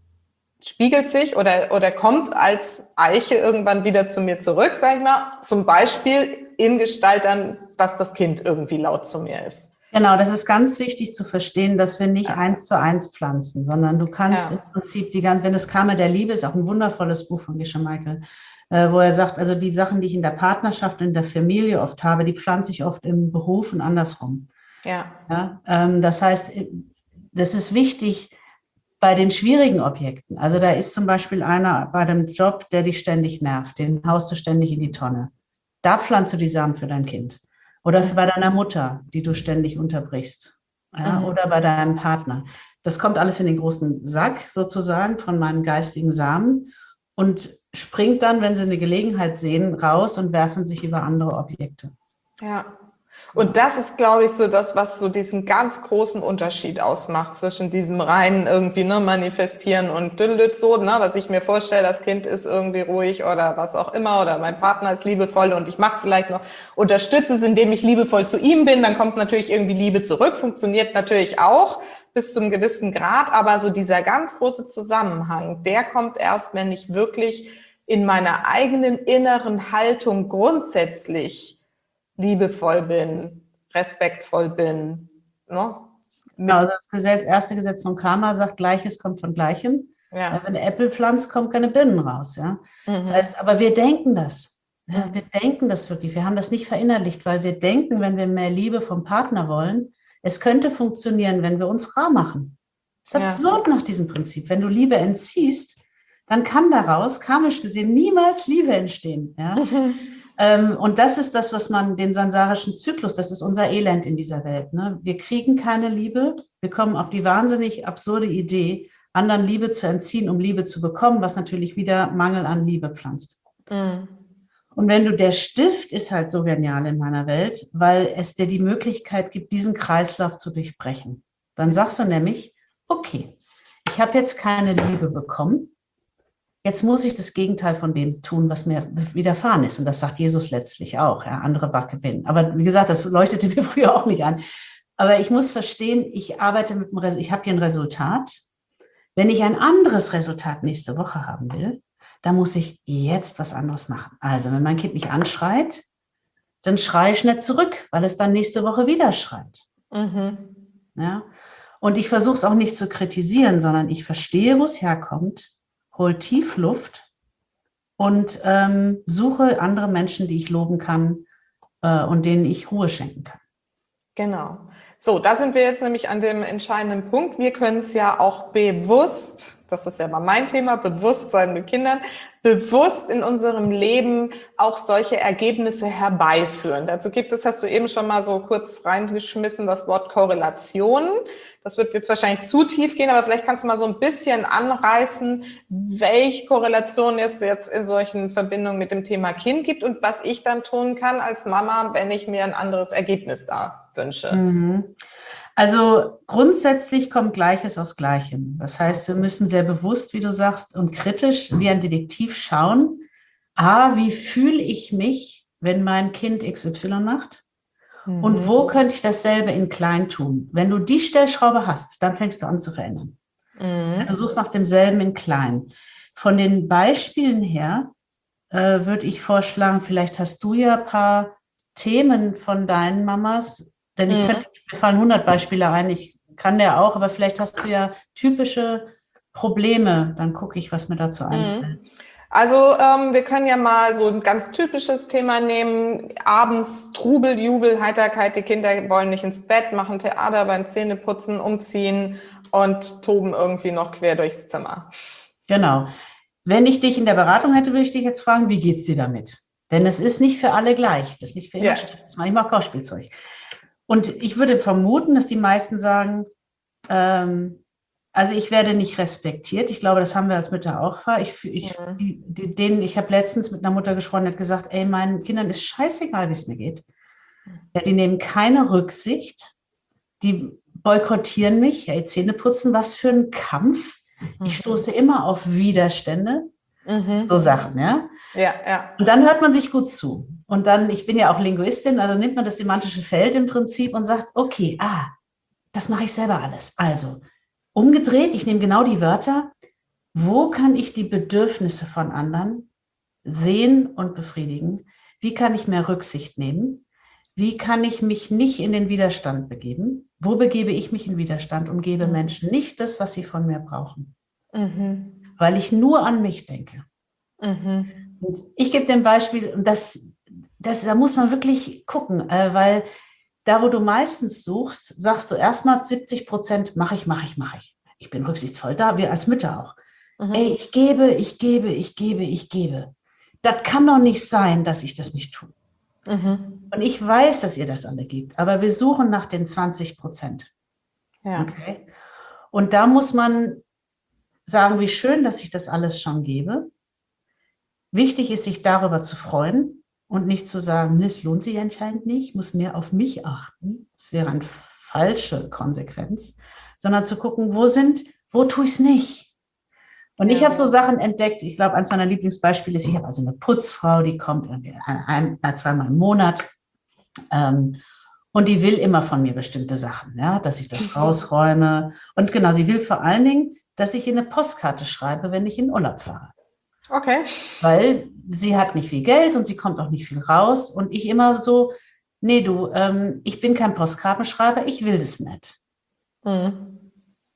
spiegelt sich oder, oder kommt als Eiche irgendwann wieder zu mir zurück, sag ich mal. Zum Beispiel in Gestalt dann, dass das Kind irgendwie laut zu mir ist. Genau, das ist ganz wichtig zu verstehen, dass wir nicht ja. eins zu eins pflanzen, sondern du kannst ja. im Prinzip die ganze, wenn das Karma der Liebe ist, auch ein wundervolles Buch von Gesche Michael, äh, wo er sagt, also die Sachen, die ich in der Partnerschaft, in der Familie oft habe, die pflanze ich oft im Beruf und andersrum. Ja. ja ähm, das heißt, das ist wichtig bei den schwierigen Objekten. Also da ist zum Beispiel einer bei dem Job, der dich ständig nervt, den haust du ständig in die Tonne. Da pflanzt du die Samen für dein Kind. Oder bei deiner Mutter, die du ständig unterbrichst. Ja, mhm. Oder bei deinem Partner. Das kommt alles in den großen Sack sozusagen von meinen geistigen Samen und springt dann, wenn sie eine Gelegenheit sehen, raus und werfen sich über andere Objekte. Ja. Und das ist, glaube ich, so das, was so diesen ganz großen Unterschied ausmacht zwischen diesem reinen irgendwie ne, manifestieren und düdelüt so, ne, was ich mir vorstelle, das Kind ist irgendwie ruhig oder was auch immer oder mein Partner ist liebevoll und ich mache es vielleicht noch, unterstütze es, indem ich liebevoll zu ihm bin, dann kommt natürlich irgendwie Liebe zurück, funktioniert natürlich auch bis zu einem gewissen Grad, aber so dieser ganz große Zusammenhang, der kommt erst, wenn ich wirklich in meiner eigenen inneren Haltung grundsätzlich liebevoll bin, respektvoll bin. Ne? Genau, also das Gesetz, erste Gesetz von Karma sagt, Gleiches kommt von Gleichem. Ja. Wenn eine Äpfel pflanzt, kommen keine Birnen raus. Ja? Mhm. Das heißt, aber wir denken das. Ja, wir denken das wirklich. Wir haben das nicht verinnerlicht, weil wir denken, wenn wir mehr Liebe vom Partner wollen, es könnte funktionieren, wenn wir uns rar machen. Das ist absurd ja. nach diesem Prinzip. Wenn du Liebe entziehst, dann kann daraus, karmisch gesehen, niemals Liebe entstehen. Ja? Mhm. Ähm, und das ist das, was man, den sansarischen Zyklus, das ist unser Elend in dieser Welt. Ne? Wir kriegen keine Liebe, wir kommen auf die wahnsinnig absurde Idee, anderen Liebe zu entziehen, um Liebe zu bekommen, was natürlich wieder Mangel an Liebe pflanzt. Mhm. Und wenn du, der Stift ist halt so genial in meiner Welt, weil es dir die Möglichkeit gibt, diesen Kreislauf zu durchbrechen. Dann sagst du nämlich, okay, ich habe jetzt keine Liebe bekommen, jetzt muss ich das Gegenteil von dem tun, was mir widerfahren ist. Und das sagt Jesus letztlich auch, ja, andere Backe binden. Aber wie gesagt, das leuchtete mir früher auch nicht an. Aber ich muss verstehen, ich arbeite mit dem Resultat, ich habe hier ein Resultat. Wenn ich ein anderes Resultat nächste Woche haben will, dann muss ich jetzt was anderes machen. Also wenn mein Kind mich anschreit, dann schreie ich nicht zurück, weil es dann nächste Woche wieder schreit. Mhm. Ja? Und ich versuche es auch nicht zu kritisieren, sondern ich verstehe, wo es herkommt, hole tief Luft und ähm, suche andere Menschen, die ich loben kann äh, und denen ich Ruhe schenken kann. Genau. So, da sind wir jetzt nämlich an dem entscheidenden Punkt. Wir können es ja auch bewusst, das ist ja mal mein Thema, Bewusstsein mit Kindern, bewusst in unserem Leben auch solche Ergebnisse herbeiführen. Dazu gibt es, hast du eben schon mal so kurz reingeschmissen, das Wort Korrelation. Das wird jetzt wahrscheinlich zu tief gehen, aber vielleicht kannst du mal so ein bisschen anreißen, welche Korrelation es jetzt in solchen Verbindungen mit dem Thema Kind gibt und was ich dann tun kann als Mama, wenn ich mir ein anderes Ergebnis da wünsche. Mhm. Also grundsätzlich kommt Gleiches aus Gleichem. Das heißt, wir müssen sehr bewusst, wie du sagst, und kritisch wie ein Detektiv schauen, ah, wie fühle ich mich, wenn mein Kind X Y macht? Mhm. Und wo könnte ich dasselbe in klein tun? Wenn du die Stellschraube hast, dann fängst du an zu verändern. Mhm. Du suchst nach demselben in klein. Von den Beispielen her äh, würde ich vorschlagen, vielleicht hast du ja ein paar Themen von deinen Mamas, denn ich könnte, mir fallen hundert Beispiele ein, ich kann der auch, aber vielleicht hast du ja typische Probleme, dann gucke ich, was mir dazu einfällt. Also ähm, wir können ja mal so ein ganz typisches Thema nehmen, abends Trubel, Jubel, Heiterkeit, die Kinder wollen nicht ins Bett, machen Theater beim Zähneputzen, umziehen und toben irgendwie noch quer durchs Zimmer. Genau. Wenn ich dich in der Beratung hätte, würde ich dich jetzt fragen, wie geht's dir damit? Denn es ist nicht für alle gleich, das ist nicht für immer, ja. Das mache ich auch Kauspielzeug. Und ich würde vermuten, dass die meisten sagen, ähm, also ich werde nicht respektiert. Ich glaube, das haben wir als Mütter auch. Ich, ich, mhm. die, die, denen, ich habe letztens mit einer Mutter gesprochen, die hat gesagt, ey, meinen Kindern ist scheißegal, wie es mir geht. Ja, die nehmen keine Rücksicht. Die boykottieren mich. Ja, Zähne putzen, was für ein Kampf. Mhm. Ich stoße immer auf Widerstände. Mhm. So Sachen, ja? Ja, ja. Und dann hört man sich gut zu. Und dann, ich bin ja auch Linguistin, also nimmt man das semantische Feld im Prinzip und sagt, okay, ah, das mache ich selber alles. Also, umgedreht, ich nehme genau die Wörter, wo kann ich die Bedürfnisse von anderen sehen und befriedigen? Wie kann ich mehr Rücksicht nehmen? Wie kann ich mich nicht in den Widerstand begeben? Wo begebe ich mich in Widerstand und gebe Menschen nicht das, was sie von mir brauchen? Mhm. Weil ich nur an mich denke. Mhm. Ich gebe dir ein Beispiel, und das, das, da muss man wirklich gucken, äh, weil da, wo du meistens suchst, sagst du erstmal siebzig Prozent mache ich, mache ich, mache ich. Ich bin rücksichtsvoll da, wir als Mütter auch. Mhm. Ey, ich gebe, ich gebe, ich gebe, ich gebe. Das kann doch nicht sein, dass ich das nicht tue. Mhm. Und ich weiß, dass ihr das alle gebt, aber wir suchen nach den zwanzig Prozent. Ja. Okay? Und da muss man sagen, wie schön, dass ich das alles schon gebe. Wichtig ist, sich darüber zu freuen und nicht zu sagen, es lohnt sich anscheinend nicht, ich muss mehr auf mich achten. Das wäre eine falsche Konsequenz. Sondern zu gucken, wo sind, wo tue ich es nicht? Und ja. Ich habe so Sachen entdeckt, ich glaube, eins meiner Lieblingsbeispiele ist, ich habe also eine Putzfrau, die kommt ein, ein, zweimal im Monat ähm, und die will immer von mir bestimmte Sachen, ja, dass ich das rausräume. Und genau, sie will vor allen Dingen, dass ich ihr eine Postkarte schreibe, wenn ich in Urlaub fahre. Okay. Weil sie hat nicht viel Geld und sie kommt auch nicht viel raus. Und ich immer so, nee, du, ähm, ich bin kein Postkartenschreiber, ich will das nicht. Mhm.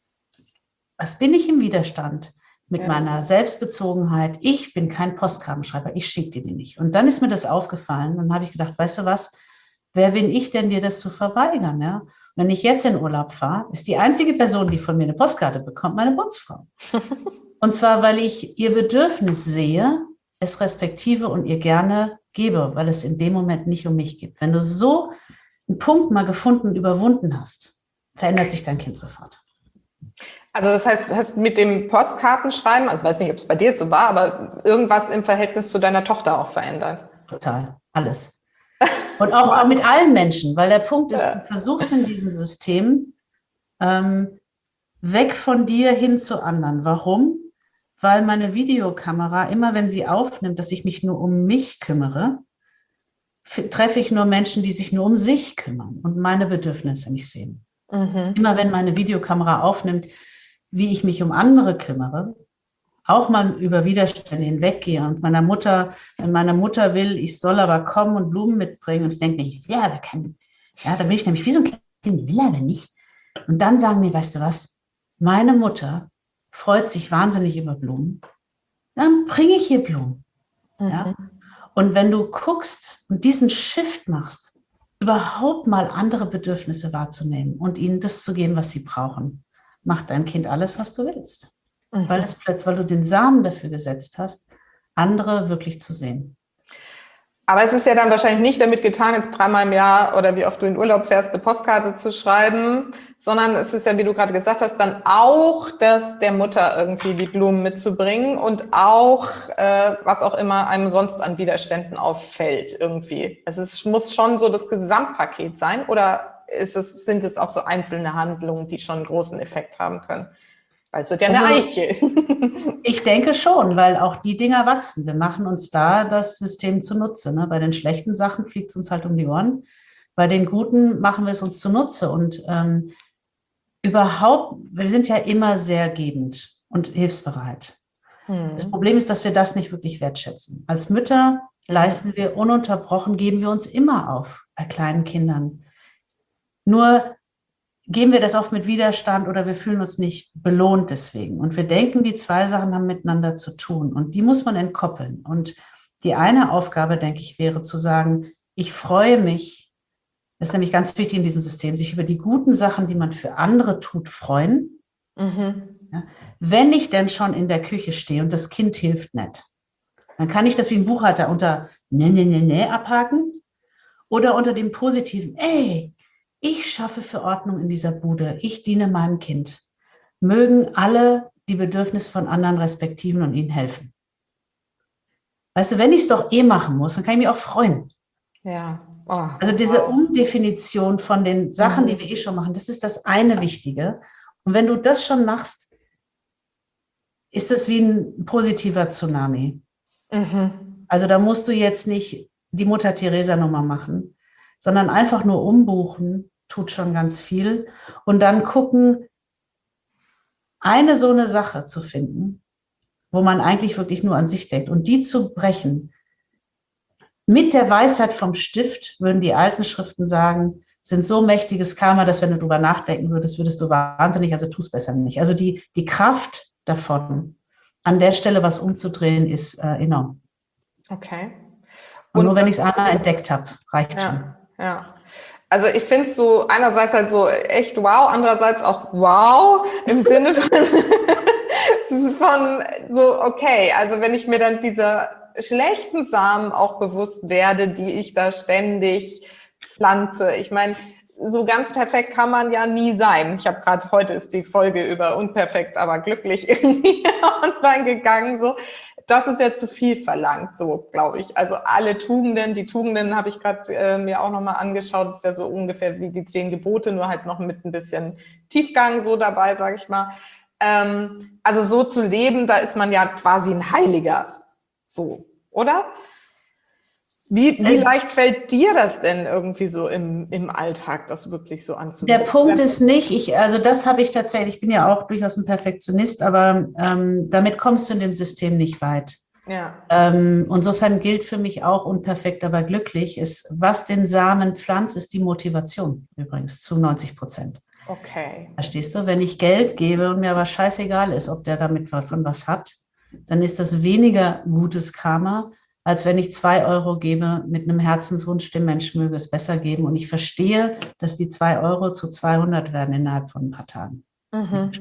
Was bin ich im Widerstand mit ja. meiner Selbstbezogenheit? Ich bin kein Postkartenschreiber, ich schicke dir die nicht. Und dann ist mir das aufgefallen und dann habe ich gedacht, weißt du was, wer bin ich denn, dir das zu verweigern? Ja? Wenn ich jetzt in Urlaub fahre, ist die einzige Person, die von mir eine Postkarte bekommt, meine Putzfrau. Und zwar, weil ich ihr Bedürfnis sehe, es respektive und ihr gerne gebe, weil es in dem Moment nicht um mich geht. Wenn du so einen Punkt mal gefunden und überwunden hast, verändert sich dein Kind sofort. Also das heißt, du hast mit dem Postkartenschreiben, also ich weiß nicht, ob es bei dir jetzt so war, aber irgendwas im Verhältnis zu deiner Tochter auch verändert? Total, alles. Und auch, auch mit allen Menschen, weil der Punkt ist, du versuchst in diesem System ähm, weg von dir hin zu anderen. Warum? Weil meine Videokamera, immer wenn sie aufnimmt, dass ich mich nur um mich kümmere, treffe ich nur Menschen, die sich nur um sich kümmern und meine Bedürfnisse nicht sehen. Mhm. Immer wenn meine Videokamera aufnimmt, wie ich mich um andere kümmere, auch mal über Widerstände hinweggehe und meiner Mutter, wenn meine Mutter will, ich soll aber kommen und Blumen mitbringen und ich denke mir, ich will aber keine, ja, da bin ich nämlich wie so ein kleines Kind, will aber nicht. Und dann sagen die, weißt du was, meine Mutter freut sich wahnsinnig über Blumen, dann bringe ich ihr Blumen. Mhm. Ja? Und wenn du guckst und diesen Shift machst, überhaupt mal andere Bedürfnisse wahrzunehmen und ihnen das zu geben, was sie brauchen, macht dein Kind alles, was du willst. Mhm. Weil es plötzlich, weil du den Samen dafür gesetzt hast, andere wirklich zu sehen. Aber es ist ja dann wahrscheinlich nicht damit getan, jetzt dreimal im Jahr oder wie oft du in Urlaub fährst, eine Postkarte zu schreiben, sondern es ist ja, wie du gerade gesagt hast, dann auch, dass der Mutter irgendwie die Blumen mitzubringen und auch, äh, was auch immer einem sonst an Widerständen auffällt irgendwie. Also es muss schon so das Gesamtpaket sein, oder ist es, sind es auch so einzelne Handlungen, die schon einen großen Effekt haben können? Weil es wird ja eine also, Eiche. Ich denke schon, weil auch die Dinger wachsen. Wir machen uns da das System zunutze. Ne? Bei den schlechten Sachen fliegt es uns halt um die Ohren. Bei den guten machen wir es uns zunutze. Und ähm, überhaupt, wir sind ja immer sehr gebend und hilfsbereit. Hm. Das Problem ist, dass wir das nicht wirklich wertschätzen. Als Mütter leisten wir ununterbrochen, geben wir uns immer auf bei kleinen Kindern. Nur geben wir das oft mit Widerstand oder wir fühlen uns nicht belohnt deswegen. Und wir denken, die zwei Sachen haben miteinander zu tun und die muss man entkoppeln. Und die eine Aufgabe, denke ich, wäre zu sagen, ich freue mich, das ist nämlich ganz wichtig in diesem System, sich über die guten Sachen, die man für andere tut, freuen. Mhm. Ja, wenn ich denn schon in der Küche stehe und das Kind hilft nicht, dann kann ich das wie ein Buchhalter unter ne, ne, ne, ne abhaken oder unter dem positiven, ey, ich schaffe für Ordnung in dieser Bude. Ich diene meinem Kind. Mögen alle die Bedürfnisse von anderen respektieren und ihnen helfen. Weißt du, wenn ich es doch eh machen muss, dann kann ich mich auch freuen. Ja. Oh. Also diese Umdefinition von den Sachen, die wir eh schon machen, das ist das eine Wichtige. Und wenn du das schon machst, ist das wie ein positiver Tsunami. Mhm. Also da musst du jetzt nicht die Mutter-Theresa-Nummer machen, sondern einfach nur umbuchen, tut schon ganz viel. Und dann gucken, eine so eine Sache zu finden, wo man eigentlich wirklich nur an sich denkt und die zu brechen. Mit der Weisheit vom Stift, würden die alten Schriften sagen, sind so mächtiges Karma, dass wenn du drüber nachdenken würdest, würdest du wahnsinnig, also tu es besser nicht. Also die, die Kraft davon, an der Stelle was umzudrehen, ist äh, enorm. Okay. Und, und nur wenn ich es einmal entdeckt habe, reicht ja, schon. Ja. Also ich finde es so einerseits halt so echt wow, andererseits auch wow, im Sinne von, von so, okay, also wenn ich mir dann dieser schlechten Samen auch bewusst werde, die ich da ständig pflanze. Ich meine, so ganz perfekt kann man ja nie sein. Ich habe gerade, heute ist die Folge über unperfekt, aber glücklich irgendwie online gegangen, so. Das ist ja zu viel verlangt, so glaube ich. Also alle Tugenden, die Tugenden habe ich gerade äh, mir auch nochmal angeschaut, das ist ja so ungefähr wie die zehn Gebote, nur halt noch mit ein bisschen Tiefgang so dabei, sage ich mal. Ähm, also so zu leben, da ist man ja quasi ein Heiliger, so, oder? Wie, wie leicht fällt dir das denn irgendwie so im, im Alltag, das wirklich so anzuwenden? Der Punkt ist nicht, ich, also das habe ich tatsächlich, ich bin ja auch durchaus ein Perfektionist, aber ähm, damit kommst du in dem System nicht weit. Ja. Ähm, insofern gilt für mich auch unperfekt, aber glücklich ist, was den Samen pflanzt, ist die Motivation übrigens zu neunzig Prozent. Okay. Verstehst du? Wenn ich Geld gebe und mir aber scheißegal ist, ob der damit von was hat, dann ist das weniger gutes Karma, als wenn ich zwei Euro gebe mit einem Herzenswunsch, dem Menschen möge es besser geben. Und ich verstehe, dass die zwei Euro zu zweihundert werden innerhalb von ein paar Tagen. Mhm.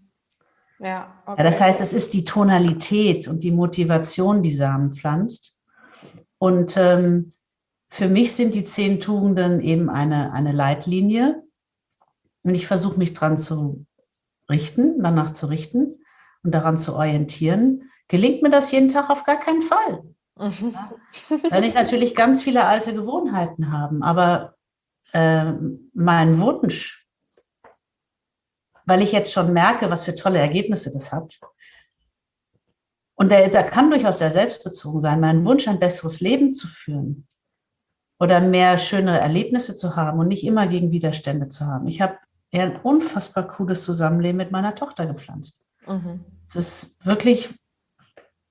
Ja, okay. Ja, das heißt, es ist die Tonalität und die Motivation, die Samen pflanzt. Und ähm, für mich sind die zehn Tugenden eben eine, eine Leitlinie. Und ich versuche mich dran zu richten, danach zu richten und daran zu orientieren. Gelingt mir das jeden Tag auf gar keinen Fall. Mhm. Ja, weil ich natürlich ganz viele alte Gewohnheiten habe, aber äh, mein Wunsch, weil ich jetzt schon merke, was für tolle Ergebnisse das hat, und der, der kann durchaus sehr selbstbezogen sein, mein Wunsch, ein besseres Leben zu führen oder mehr schöne Erlebnisse zu haben und nicht immer gegen Widerstände zu haben. Ich habe ja ein unfassbar cooles Zusammenleben mit meiner Tochter gepflanzt. Mhm. Es ist wirklich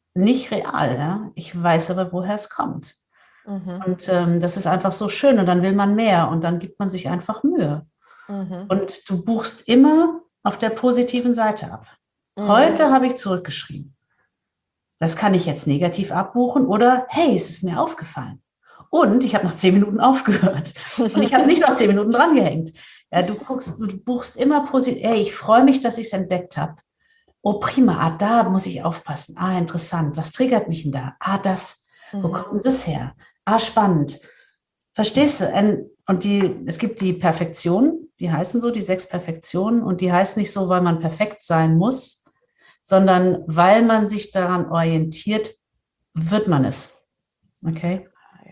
nicht real. Ja? Ich weiß aber, woher es kommt. Mhm. Und ähm, das ist einfach so schön und dann will man mehr und dann gibt man sich einfach Mühe. Mhm. Und du buchst immer auf der positiven Seite ab. Mhm. Heute habe ich zurückgeschrieben. Das kann ich jetzt negativ abbuchen oder hey, es ist mir aufgefallen. Und ich habe nach zehn Minuten aufgehört. Und ich habe nicht noch zehn Minuten dran gehängt. Ja, du, guckst, du buchst immer positiv. Hey, ich freue mich, dass ich es entdeckt habe. Oh, prima. Ah, da muss ich aufpassen. Ah, interessant. Was triggert mich denn da? Ah, das. Wo Mhm. kommt denn das her? Ah, spannend. Verstehst du? Und die, es gibt die Perfektion, die heißen so, die sechs Perfektionen. Und die heißt nicht so, weil man perfekt sein muss, sondern weil man sich daran orientiert, wird man es. Okay?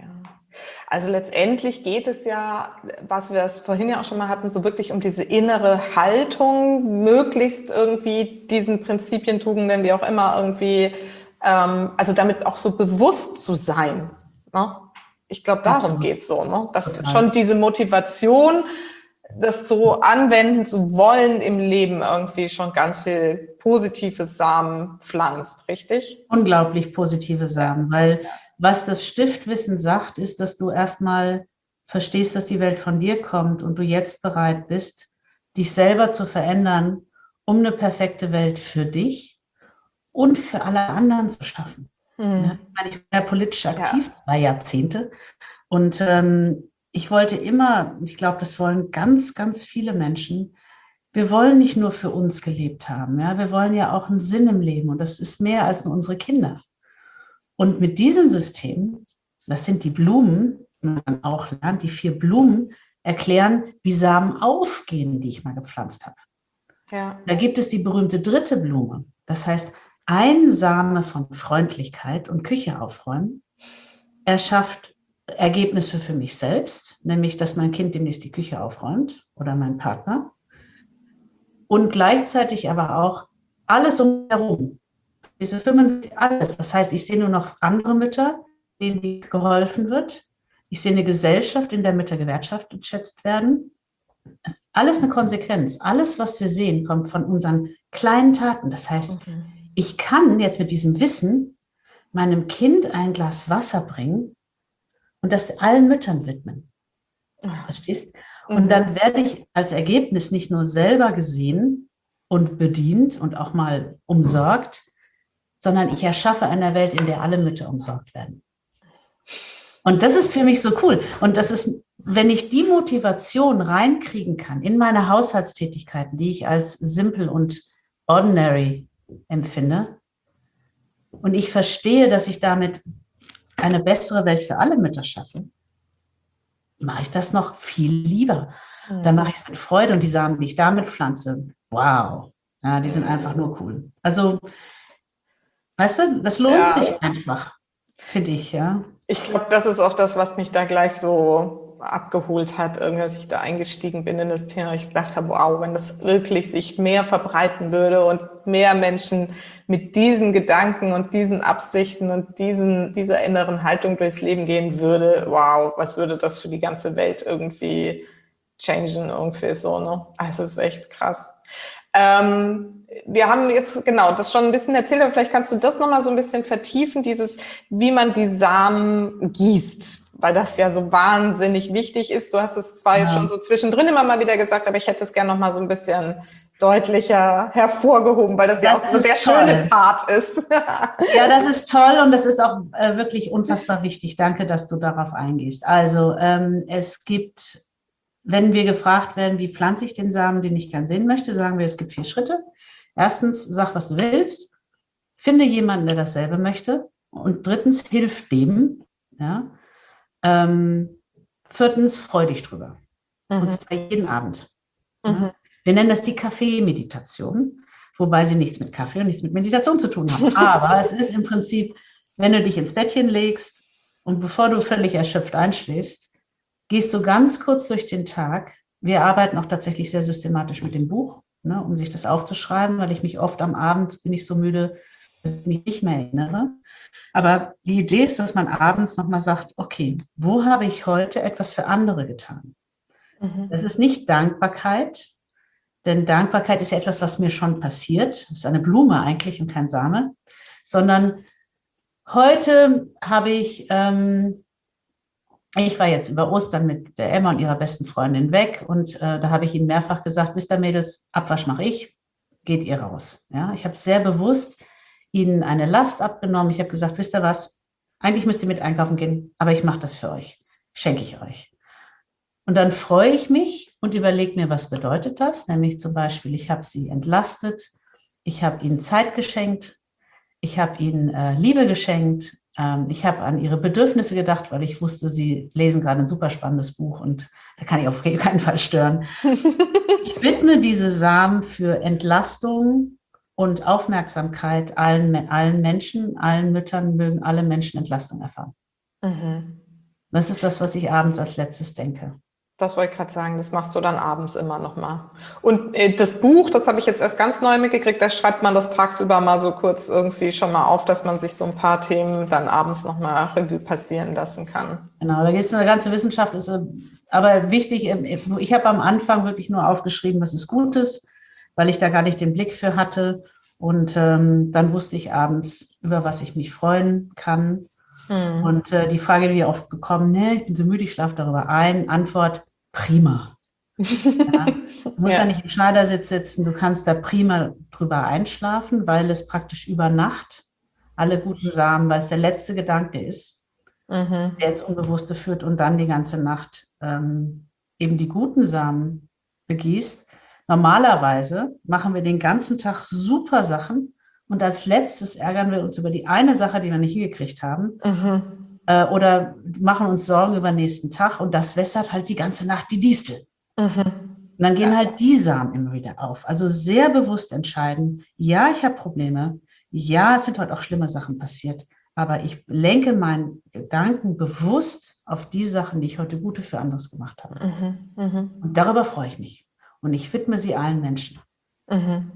Also letztendlich geht es ja, was wir vorhin ja auch schon mal hatten, so wirklich um diese innere Haltung, möglichst irgendwie diesen Prinzipien, Tugenden, wie auch immer, irgendwie, ähm, also damit auch so bewusst zu sein. Ne? Ich glaube, darum geht es so, ne? Dass Total. Schon diese Motivation, das so anwenden zu wollen im Leben irgendwie schon ganz viel positives Samen pflanzt, richtig? Unglaublich positive Samen, Ja. weil was das Stiftwissen sagt, ist, dass du erstmal verstehst, dass die Welt von dir kommt und du jetzt bereit bist, dich selber zu verändern, um eine perfekte Welt für dich und für alle anderen zu schaffen. Hm. Ja, ich meine, ich war ja politisch aktiv, Ja. zwei Jahrzehnte, und ähm, ich wollte immer, ich glaube, das wollen ganz, ganz viele Menschen, wir wollen nicht nur für uns gelebt haben, ja, wir wollen ja auch einen Sinn im Leben und das ist mehr als nur unsere Kinder. Und mit diesem System, das sind die Blumen, man auch lernt, die vier Blumen erklären, wie Samen aufgehen, die ich mal gepflanzt habe. Ja. Da gibt es die berühmte dritte Blume. Das heißt, ein Same von Freundlichkeit und Küche aufräumen erschafft Ergebnisse für mich selbst, nämlich, dass mein Kind demnächst die Küche aufräumt oder mein Partner. Und gleichzeitig aber auch alles umherum. Diese fünfundsiebzig, alles. Das heißt, ich sehe nur noch andere Mütter, denen geholfen wird. Ich sehe eine Gesellschaft, in der Mütter gewertschaftet schätzt werden. Das ist alles eine Konsequenz. Alles, was wir sehen, kommt von unseren kleinen Taten. Das heißt, Mhm. ich kann jetzt mit diesem Wissen meinem Kind ein Glas Wasser bringen und das allen Müttern widmen. Verstehst? Und Mhm. dann werde ich als Ergebnis nicht nur selber gesehen und bedient und auch mal umsorgt, sondern ich erschaffe eine Welt, in der alle Mütter umsorgt werden. Und das ist für mich so cool. Und das ist, wenn ich die Motivation reinkriegen kann in meine Haushaltstätigkeiten, die ich als simpel und ordinary empfinde, und ich verstehe, dass ich damit eine bessere Welt für alle Mütter schaffe, mache ich das noch viel lieber. Mhm. Da mache ich es mit Freude und die Samen, die ich damit pflanze, wow, ja, die sind einfach nur cool. Also, weißt du, das lohnt Ja. sich einfach, finde ich, ja. Ich glaube, das ist auch das, was mich da gleich so abgeholt hat, irgendwie, als ich da eingestiegen bin in das Thema. Ich gedacht habe, wow, wenn das wirklich sich mehr verbreiten würde und mehr Menschen mit diesen Gedanken und diesen Absichten und diesen, dieser inneren Haltung durchs Leben gehen würde, wow, was würde das für die ganze Welt irgendwie changen, irgendwie so, ne? Also, es ist echt krass. Ähm, wir haben jetzt genau das schon ein bisschen erzählt, aber vielleicht kannst du das nochmal so ein bisschen vertiefen, dieses, wie man die Samen gießt, weil das ja so wahnsinnig wichtig ist. Du hast es zwar Ja. jetzt schon so zwischendrin immer mal wieder gesagt, aber ich hätte es gerne nochmal so ein bisschen deutlicher hervorgehoben, weil das, das ja auch so der toll. Schöne Part ist. Ja, das ist toll und das ist auch äh, wirklich unfassbar wichtig. Danke, dass du darauf eingehst. Also ähm, es gibt, wenn wir gefragt werden, wie pflanze ich den Samen, den ich gern sehen möchte, sagen wir, es gibt vier Schritte. Erstens, sag, was du willst. Finde jemanden, der dasselbe möchte. Und drittens, hilf dem. Ja. Ähm, viertens, freu dich drüber. Mhm. Und zwar jeden Abend. Mhm. Ja. Wir nennen das die Kaffee-Meditation, wobei sie nichts mit Kaffee und nichts mit Meditation zu tun haben. Aber es ist im Prinzip, wenn du dich ins Bettchen legst und bevor du völlig erschöpft einschläfst, gehst du ganz kurz durch den Tag. Wir arbeiten auch tatsächlich sehr systematisch mit dem Buch, ne, um sich das aufzuschreiben, weil ich mich oft am Abend bin ich so müde, dass ich mich nicht mehr erinnere. Aber die Idee ist, dass man abends nochmal sagt, okay, wo habe ich heute etwas für andere getan? Mhm. Das ist nicht Dankbarkeit, denn Dankbarkeit ist ja etwas, was mir schon passiert. Das ist eine Blume eigentlich und kein Same, sondern Heute habe ich, ähm, ich war jetzt über Ostern mit der Emma und ihrer besten Freundin weg und äh, da habe ich ihnen mehrfach gesagt, wisst ihr Mädels, Abwasch mache ich, geht ihr raus. Ja, ich habe sehr bewusst ihnen eine Last abgenommen. Ich habe gesagt, wisst ihr was, eigentlich müsst ihr mit einkaufen gehen, aber ich mache das für euch, schenke ich euch. Und dann freue ich mich und überlege mir, was bedeutet das? Nämlich zum Beispiel, ich habe sie entlastet, ich habe ihnen Zeit geschenkt, ich habe ihnen äh, Liebe geschenkt, ähm, ich habe an ihre Bedürfnisse gedacht, weil ich wusste, sie lesen gerade ein super spannendes Buch und da kann ich auf keinen Fall stören. Ich widme diese Samen für Entlastung und Aufmerksamkeit allen, allen Menschen, allen Müttern mögen alle Menschen Entlastung erfahren. Mhm. Das ist das, was ich abends als letztes denke. Das wollte ich gerade sagen, das machst du dann abends immer nochmal. Und äh, das Buch, das habe ich jetzt erst ganz neu mitgekriegt, da schreibt man das tagsüber mal so kurz irgendwie schon mal auf, dass man sich so ein paar Themen dann abends nochmal Revue passieren lassen kann. Genau, da geht es eine ganze Wissenschaft, ist aber wichtig, ich habe am Anfang wirklich nur aufgeschrieben, was ist Gutes, weil ich da gar nicht den Blick für hatte. Und ähm, dann wusste ich abends, über was ich mich freuen kann. Hm. Und äh, die Frage, die wir oft bekommen, ne, ich bin so müde, ich schlafe darüber ein. Antwort, prima. Ja, du musst ja. ja nicht im Schneidersitz sitzen, du kannst da prima drüber einschlafen, weil es praktisch über Nacht alle guten Samen, weil es der letzte Gedanke ist, mhm. der ins Unbewusste führt und dann die ganze Nacht ähm, eben die guten Samen begießt. Normalerweise machen wir den ganzen Tag super Sachen und als letztes ärgern wir uns über die eine Sache, die wir nicht hingekriegt haben. Mhm. Äh, oder machen uns Sorgen über den nächsten Tag und das wässert halt die ganze Nacht die Distel. Mhm. Und dann gehen ja. halt die Samen immer wieder auf. Also sehr bewusst entscheiden, ja, ich habe Probleme, ja, es sind heute auch schlimme Sachen passiert, aber ich lenke meinen Gedanken bewusst auf die Sachen, die ich heute Gute für anderes gemacht habe. Mhm. Mhm. Und darüber freue ich mich. Und ich widme sie allen Menschen. Mhm.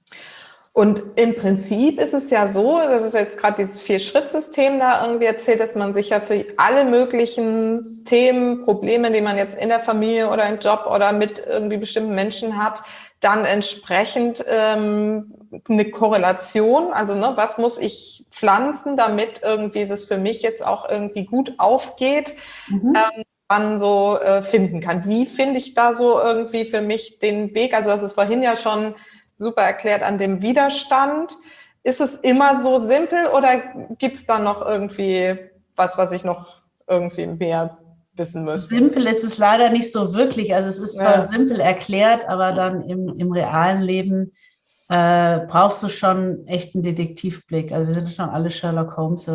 Und im Prinzip ist es ja so, das ist jetzt gerade dieses Vier-Schritt-System da irgendwie erzählt, dass man sich ja für alle möglichen Themen, Probleme, die man jetzt in der Familie oder im Job oder mit irgendwie bestimmten Menschen hat, dann entsprechend ähm, eine Korrelation, also ne, was muss ich pflanzen, damit irgendwie das für mich jetzt auch irgendwie gut aufgeht, mhm. ähm, man so äh, finden kann. Wie finde ich da so irgendwie für mich den Weg? Also das ist vorhin ja schon super erklärt an dem Widerstand. Ist es immer so simpel oder gibt es da noch irgendwie was, was ich noch irgendwie mehr wissen müsste? Simpel ist es leider nicht so wirklich. Also es ist zwar ja. simpel erklärt, aber dann im, im realen Leben äh, brauchst du schon echt einen Detektivblick. Also wir sind schon alle Sherlock Holmes,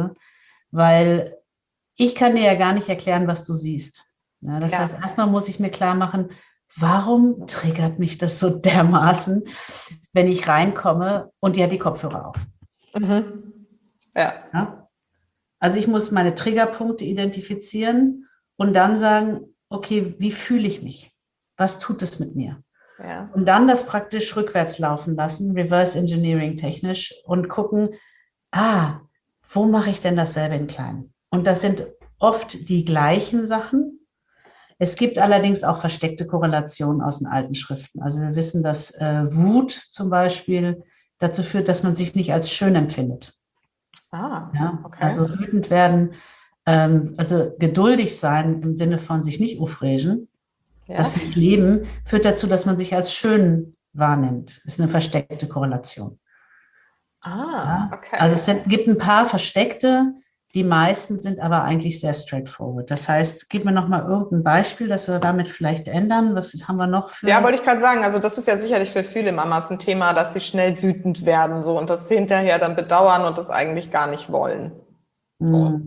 weil ich kann dir ja gar nicht erklären, was du siehst. Ja, das ja. heißt, erstmal muss ich mir klar machen, warum triggert mich das so dermaßen, wenn ich reinkomme und die hat die Kopfhörer auf? Mhm. Ja. Ja. Also ich muss meine Triggerpunkte identifizieren und dann sagen, okay, wie fühle ich mich? Was tut es mit mir? Ja. Und dann das praktisch rückwärts laufen lassen, Reverse Engineering technisch und gucken, ah, wo mache ich denn dasselbe in klein? Und das sind oft die gleichen Sachen. Es gibt allerdings auch versteckte Korrelationen aus den alten Schriften. Also wir wissen, dass äh, Wut zum Beispiel dazu führt, dass man sich nicht als schön empfindet. Ah, ja? Okay. Also wütend werden, ähm, also geduldig sein im Sinne von sich nicht aufregen, ja. das nicht leben, führt dazu, dass man sich als schön wahrnimmt. Das ist eine versteckte Korrelation. Ah, ja? Okay. Also es sind, gibt ein paar versteckte. Die meisten sind aber eigentlich sehr straightforward. Das heißt, gib mir noch mal irgendein Beispiel, dass wir damit vielleicht ändern. Was haben wir noch für? Ja, wollte ich gerade sagen. Also das ist ja sicherlich für viele Mamas ein Thema, dass sie schnell wütend werden so und das hinterher dann bedauern und das eigentlich gar nicht wollen. So.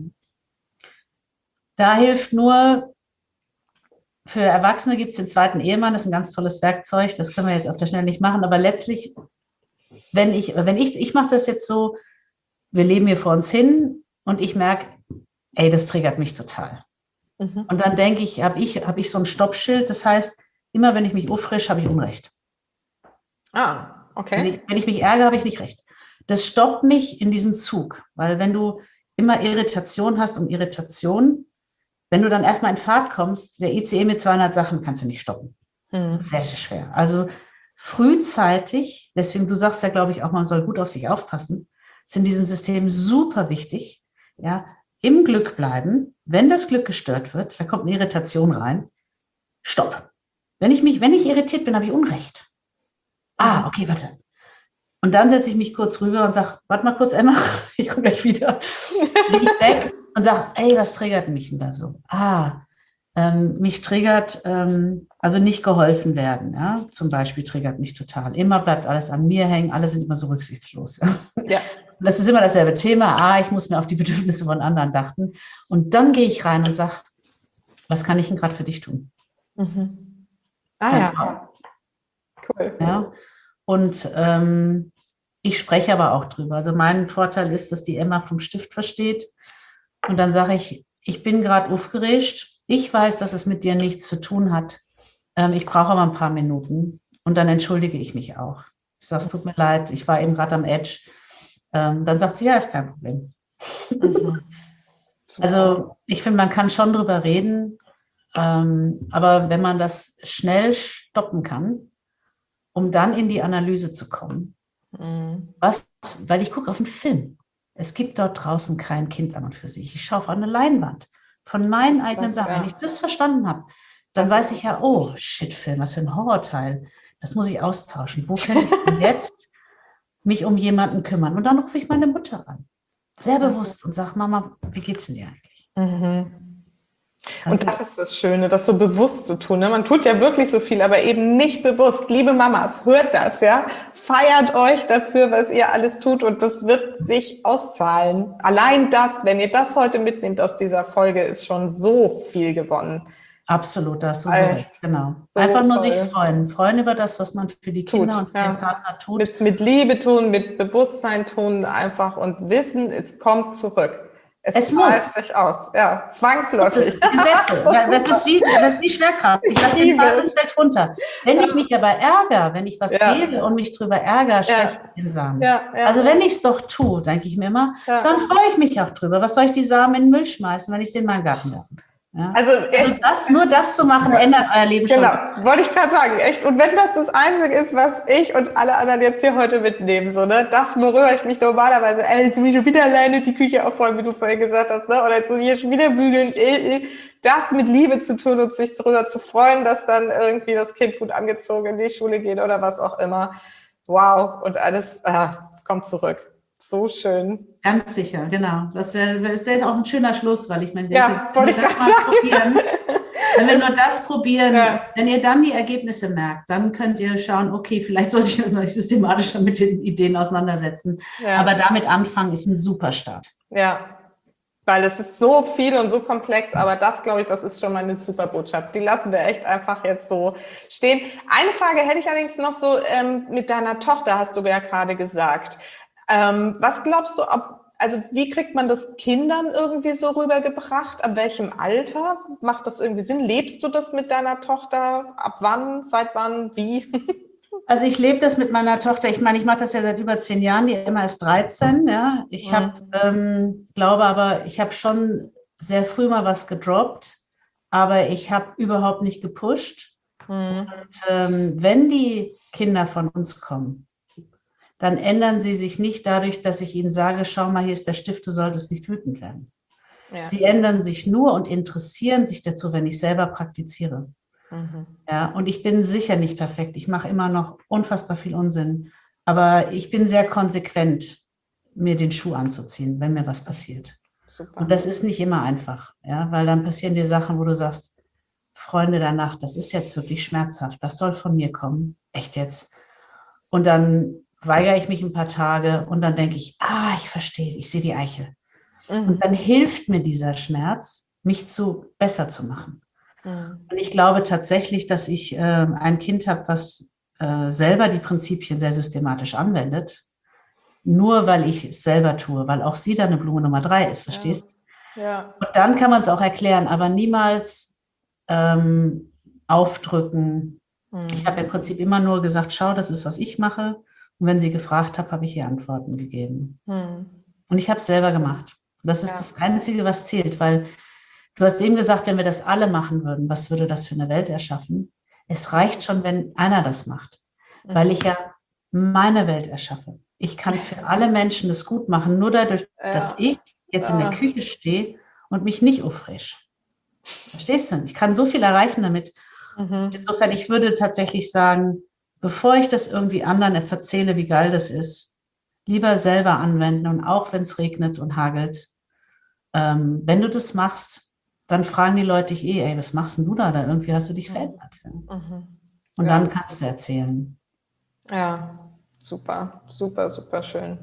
Da hilft nur, für Erwachsene gibt es den zweiten Ehemann. Das ist ein ganz tolles Werkzeug. Das können wir jetzt auf der Schnelle nicht machen. Aber letztlich, wenn ich, wenn ich, ich mache das jetzt so, wir leben hier vor uns hin. Und ich merke, ey, das triggert mich total. Mhm. Und dann denke ich, habe ich, hab ich so ein Stoppschild. Das heißt, immer wenn ich mich auffrische, habe ich Unrecht. Ah, okay. Wenn ich, wenn ich mich ärgere, habe ich nicht recht. Das stoppt mich in diesem Zug. Weil wenn du immer Irritation hast um Irritation, wenn du dann erstmal in Fahrt kommst, der I C E mit zweihundert Sachen kannst du nicht stoppen. Mhm. Sehr, sehr schwer. Also frühzeitig, deswegen du sagst ja, glaube ich, auch, man soll gut auf sich aufpassen, ist in diesem System super wichtig, Ja, im Glück bleiben. Wenn das Glück gestört wird, da kommt eine Irritation rein. Stopp. Wenn ich mich, wenn ich irritiert bin, habe ich Unrecht. Ah, okay, warte. Und dann setze ich mich kurz rüber und sage, warte mal kurz, Emma, ich komme gleich wieder. Bin ich weg und sage, ey, was triggert mich denn da so? Ah, ähm, mich triggert, ähm, also nicht geholfen werden. Ja? Zum Beispiel triggert mich total. Immer bleibt alles an mir hängen, alle sind immer so rücksichtslos. Ja? Ja. Und das ist immer dasselbe Thema. Ah, ich muss mir auf die Bedürfnisse von anderen achten. Und dann gehe ich rein und sage, was kann ich denn gerade für dich tun? Mhm. Ah ja, cool. Ja? Und ähm, ich spreche aber auch drüber. Also mein Vorteil ist, dass die Emma vom Stift versteht. Und dann sage ich, ich bin gerade aufgeregt. Ich weiß, dass es mit dir nichts zu tun hat. Ähm, ich brauche aber ein paar Minuten. Und dann entschuldige ich mich auch. Ich sage, es tut mir leid, ich war eben gerade am Edge. Ähm, dann sagt sie, ja, ist kein Problem. Mhm. Also ich finde, man kann schon drüber reden. Ähm, aber wenn man das schnell stoppen kann, um dann in die Analyse zu kommen, mhm. was, weil ich gucke auf einen Film. Es gibt dort draußen kein Kind an und für sich. Ich schaue auf eine Leinwand von meinen eigenen was, Sachen. Ja. Wenn ich das verstanden habe, dann das weiß ich ja, oh, shit, Film, was für ein Horrorteil. Das muss ich austauschen. Wo kann ich denn jetzt mich um jemanden kümmern? Und dann rufe ich meine Mutter an. Sehr bewusst und sage, Mama, wie geht's denn dir eigentlich? Mhm. Und das ist das Schöne, das so bewusst zu tun. Ne? Man tut ja wirklich so viel, aber eben nicht bewusst. Liebe Mamas, hört das, ja? Feiert euch dafür, was ihr alles tut und das wird sich auszahlen. Allein das, wenn ihr das heute mitnehmt aus dieser Folge, ist schon so viel gewonnen. Absolut, da hast du so recht, genau. So einfach nur toll. Sich freuen. Freuen über das, was man für die Kinder tut, und ja. den Partner tut. Mit, mit Liebe tun, mit Bewusstsein tun einfach und wissen, es kommt zurück. Es, es zahlt sich aus, ja, zwangsläufig. Das, Gesetze. das, das, ist wie, das ist wie Schwerkraft. Ich lasse den Fall, es fällt runter. Wenn ja. ich mich aber ärgere, wenn ich was ja. gebe und mich drüber ärgere, schwäche ich den Samen. Ja. Ja. Also wenn ich es doch tue, denke ich mir immer, ja. dann freue ich mich auch drüber. Was soll ich die Samen in den Müll schmeißen, wenn ich sie in meinen Garten werfe? Ja. Also, also das, nur das zu machen, ändert euer Leben schon. Genau, wollte ich gerade sagen. Echt. Und wenn das das Einzige ist, was ich und alle anderen jetzt hier heute mitnehmen, so, ne, das, worüber ich mich normalerweise, ey, jetzt muss ich schon wieder alleine die Küche aufräumen, wie du vorhin gesagt hast, ne, oder jetzt muss ich hier schon wieder bügeln, das mit Liebe zu tun und sich darüber zu freuen, dass dann irgendwie das Kind gut angezogen in die Schule geht oder was auch immer. Wow, und alles äh, kommt zurück. So schön. Ganz sicher, genau. Das wäre das wär auch ein schöner Schluss, weil ich meine, ja, wollte ich gerade sagen. Wenn wir nur das probieren, ja. wenn ihr dann die Ergebnisse merkt, dann könnt ihr schauen, okay, vielleicht sollte ich mich systematischer mit den Ideen auseinandersetzen. Ja. Aber damit anfangen ist ein super Start. Ja, weil es ist so viel und so komplex, aber das, glaube ich, das ist schon mal eine super Botschaft. Die lassen wir echt einfach jetzt so stehen. Eine Frage hätte ich allerdings noch so ähm, mit deiner Tochter, hast du ja gerade gesagt. Ähm, was glaubst du, ob, also wie kriegt man das Kindern irgendwie so rübergebracht? Ab welchem Alter? Macht das irgendwie Sinn? Lebst du das mit deiner Tochter? Ab wann? Seit wann? Wie? Also ich lebe das mit meiner Tochter. Ich meine, ich mache das ja seit über zehn Jahren. Die Emma ist dreizehn. Ja, ich mhm. habe, ähm, glaube aber, ich habe schon sehr früh mal was gedroppt, aber ich habe überhaupt nicht gepusht. Mhm. Und ähm, wenn die Kinder von uns kommen, dann ändern sie sich nicht dadurch, dass ich ihnen sage, schau mal, hier ist der Stift, du solltest nicht wütend werden. Ja. Sie ändern sich nur und interessieren sich dazu, wenn ich selber praktiziere. Mhm. Ja, und ich bin sicher nicht perfekt. Ich mache immer noch unfassbar viel Unsinn. Aber ich bin sehr konsequent, mir den Schuh anzuziehen, wenn mir was passiert. Super. Und das ist nicht immer einfach, ja, weil dann passieren dir Sachen, wo du sagst, Freunde der Nacht, das ist jetzt wirklich schmerzhaft. Das soll von mir kommen. Echt jetzt. Und dann weigere ich mich ein paar Tage und dann denke ich, ah, ich verstehe, ich sehe die Eiche. Mhm. Und dann hilft mir dieser Schmerz, mich zu besser zu machen. Mhm. Und ich glaube tatsächlich, dass ich äh, ein Kind habe, was äh, selber die Prinzipien sehr systematisch anwendet, nur weil ich es selber tue, weil auch sie dann eine Blume Nummer drei ist, verstehst? Ja. Ja. Und dann kann man es auch erklären, aber niemals ähm, aufdrücken. Mhm. Ich habe im Prinzip immer nur gesagt, schau, das ist, was ich mache. Und wenn sie gefragt habe, habe ich ihr Antworten gegeben. Hm. Und ich habe es selber gemacht. Und das ist ja. das Einzige, was zählt, weil du hast eben gesagt, wenn wir das alle machen würden, was würde das für eine Welt erschaffen? Es reicht schon, wenn einer das macht, mhm. weil ich ja meine Welt erschaffe. Ich kann für alle Menschen das gut machen, nur dadurch, ja. dass ich jetzt ah. in der Küche stehe und mich nicht aufrege. Verstehst du? Ich kann so viel erreichen damit. Mhm. Insofern, ich würde tatsächlich sagen, bevor ich das irgendwie anderen erzähle, wie geil das ist, lieber selber anwenden und auch wenn es regnet und hagelt. Ähm, wenn du das machst, dann fragen die Leute dich eh, ey, was machst denn du da? Da irgendwie hast du dich verändert. Ja? Mhm. Und Ja. dann kannst du erzählen. Ja, super, super, super schön.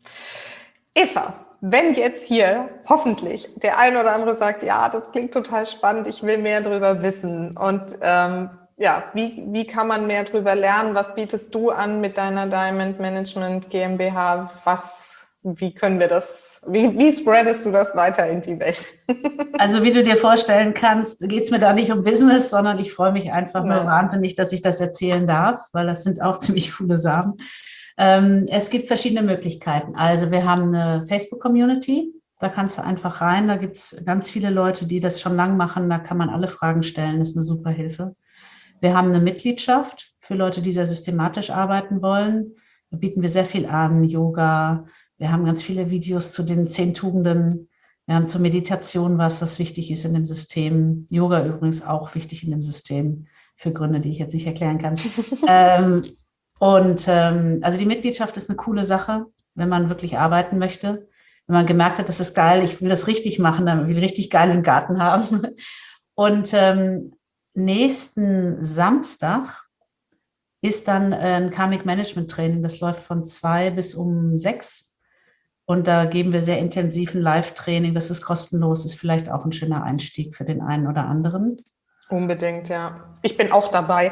Eva, wenn jetzt hier hoffentlich der ein oder andere sagt, ja, das klingt total spannend, ich will mehr darüber wissen und ähm, ja, wie, wie kann man mehr darüber lernen? Was bietest du an mit deiner Diamond Management GmbH? Was, wie können wir das, wie, wie spreadest du das weiter in die Welt? Also wie du dir vorstellen kannst, geht es mir da nicht um Business, sondern ich freue mich einfach Nein. nur wahnsinnig, dass ich das erzählen darf, weil das sind auch ziemlich coole Sachen. Ähm, es gibt verschiedene Möglichkeiten. Also wir haben eine Facebook-Community, da kannst du einfach rein, da gibt es ganz viele Leute, die das schon lang machen, da kann man alle Fragen stellen, das ist eine super Hilfe. Wir haben eine Mitgliedschaft für Leute, die sehr systematisch arbeiten wollen. Da bieten wir sehr viel an, Yoga, wir haben ganz viele Videos zu den zehn Tugenden, wir haben zur Meditation was, was wichtig ist in dem System. Yoga übrigens auch wichtig in dem System, für Gründe, die ich jetzt nicht erklären kann. ähm, und ähm, also die Mitgliedschaft ist eine coole Sache, wenn man wirklich arbeiten möchte. Wenn man gemerkt hat, das ist geil, ich will das richtig machen, dann will ich richtig geil im Garten haben. Und ähm, nächsten Samstag ist dann ein Karmic Management Training. Das läuft von zwei bis um sechs. Und da geben wir sehr intensiven Live-Training. Das ist kostenlos, ist vielleicht auch ein schöner Einstieg für den einen oder anderen. Unbedingt, ja. Ich bin auch dabei.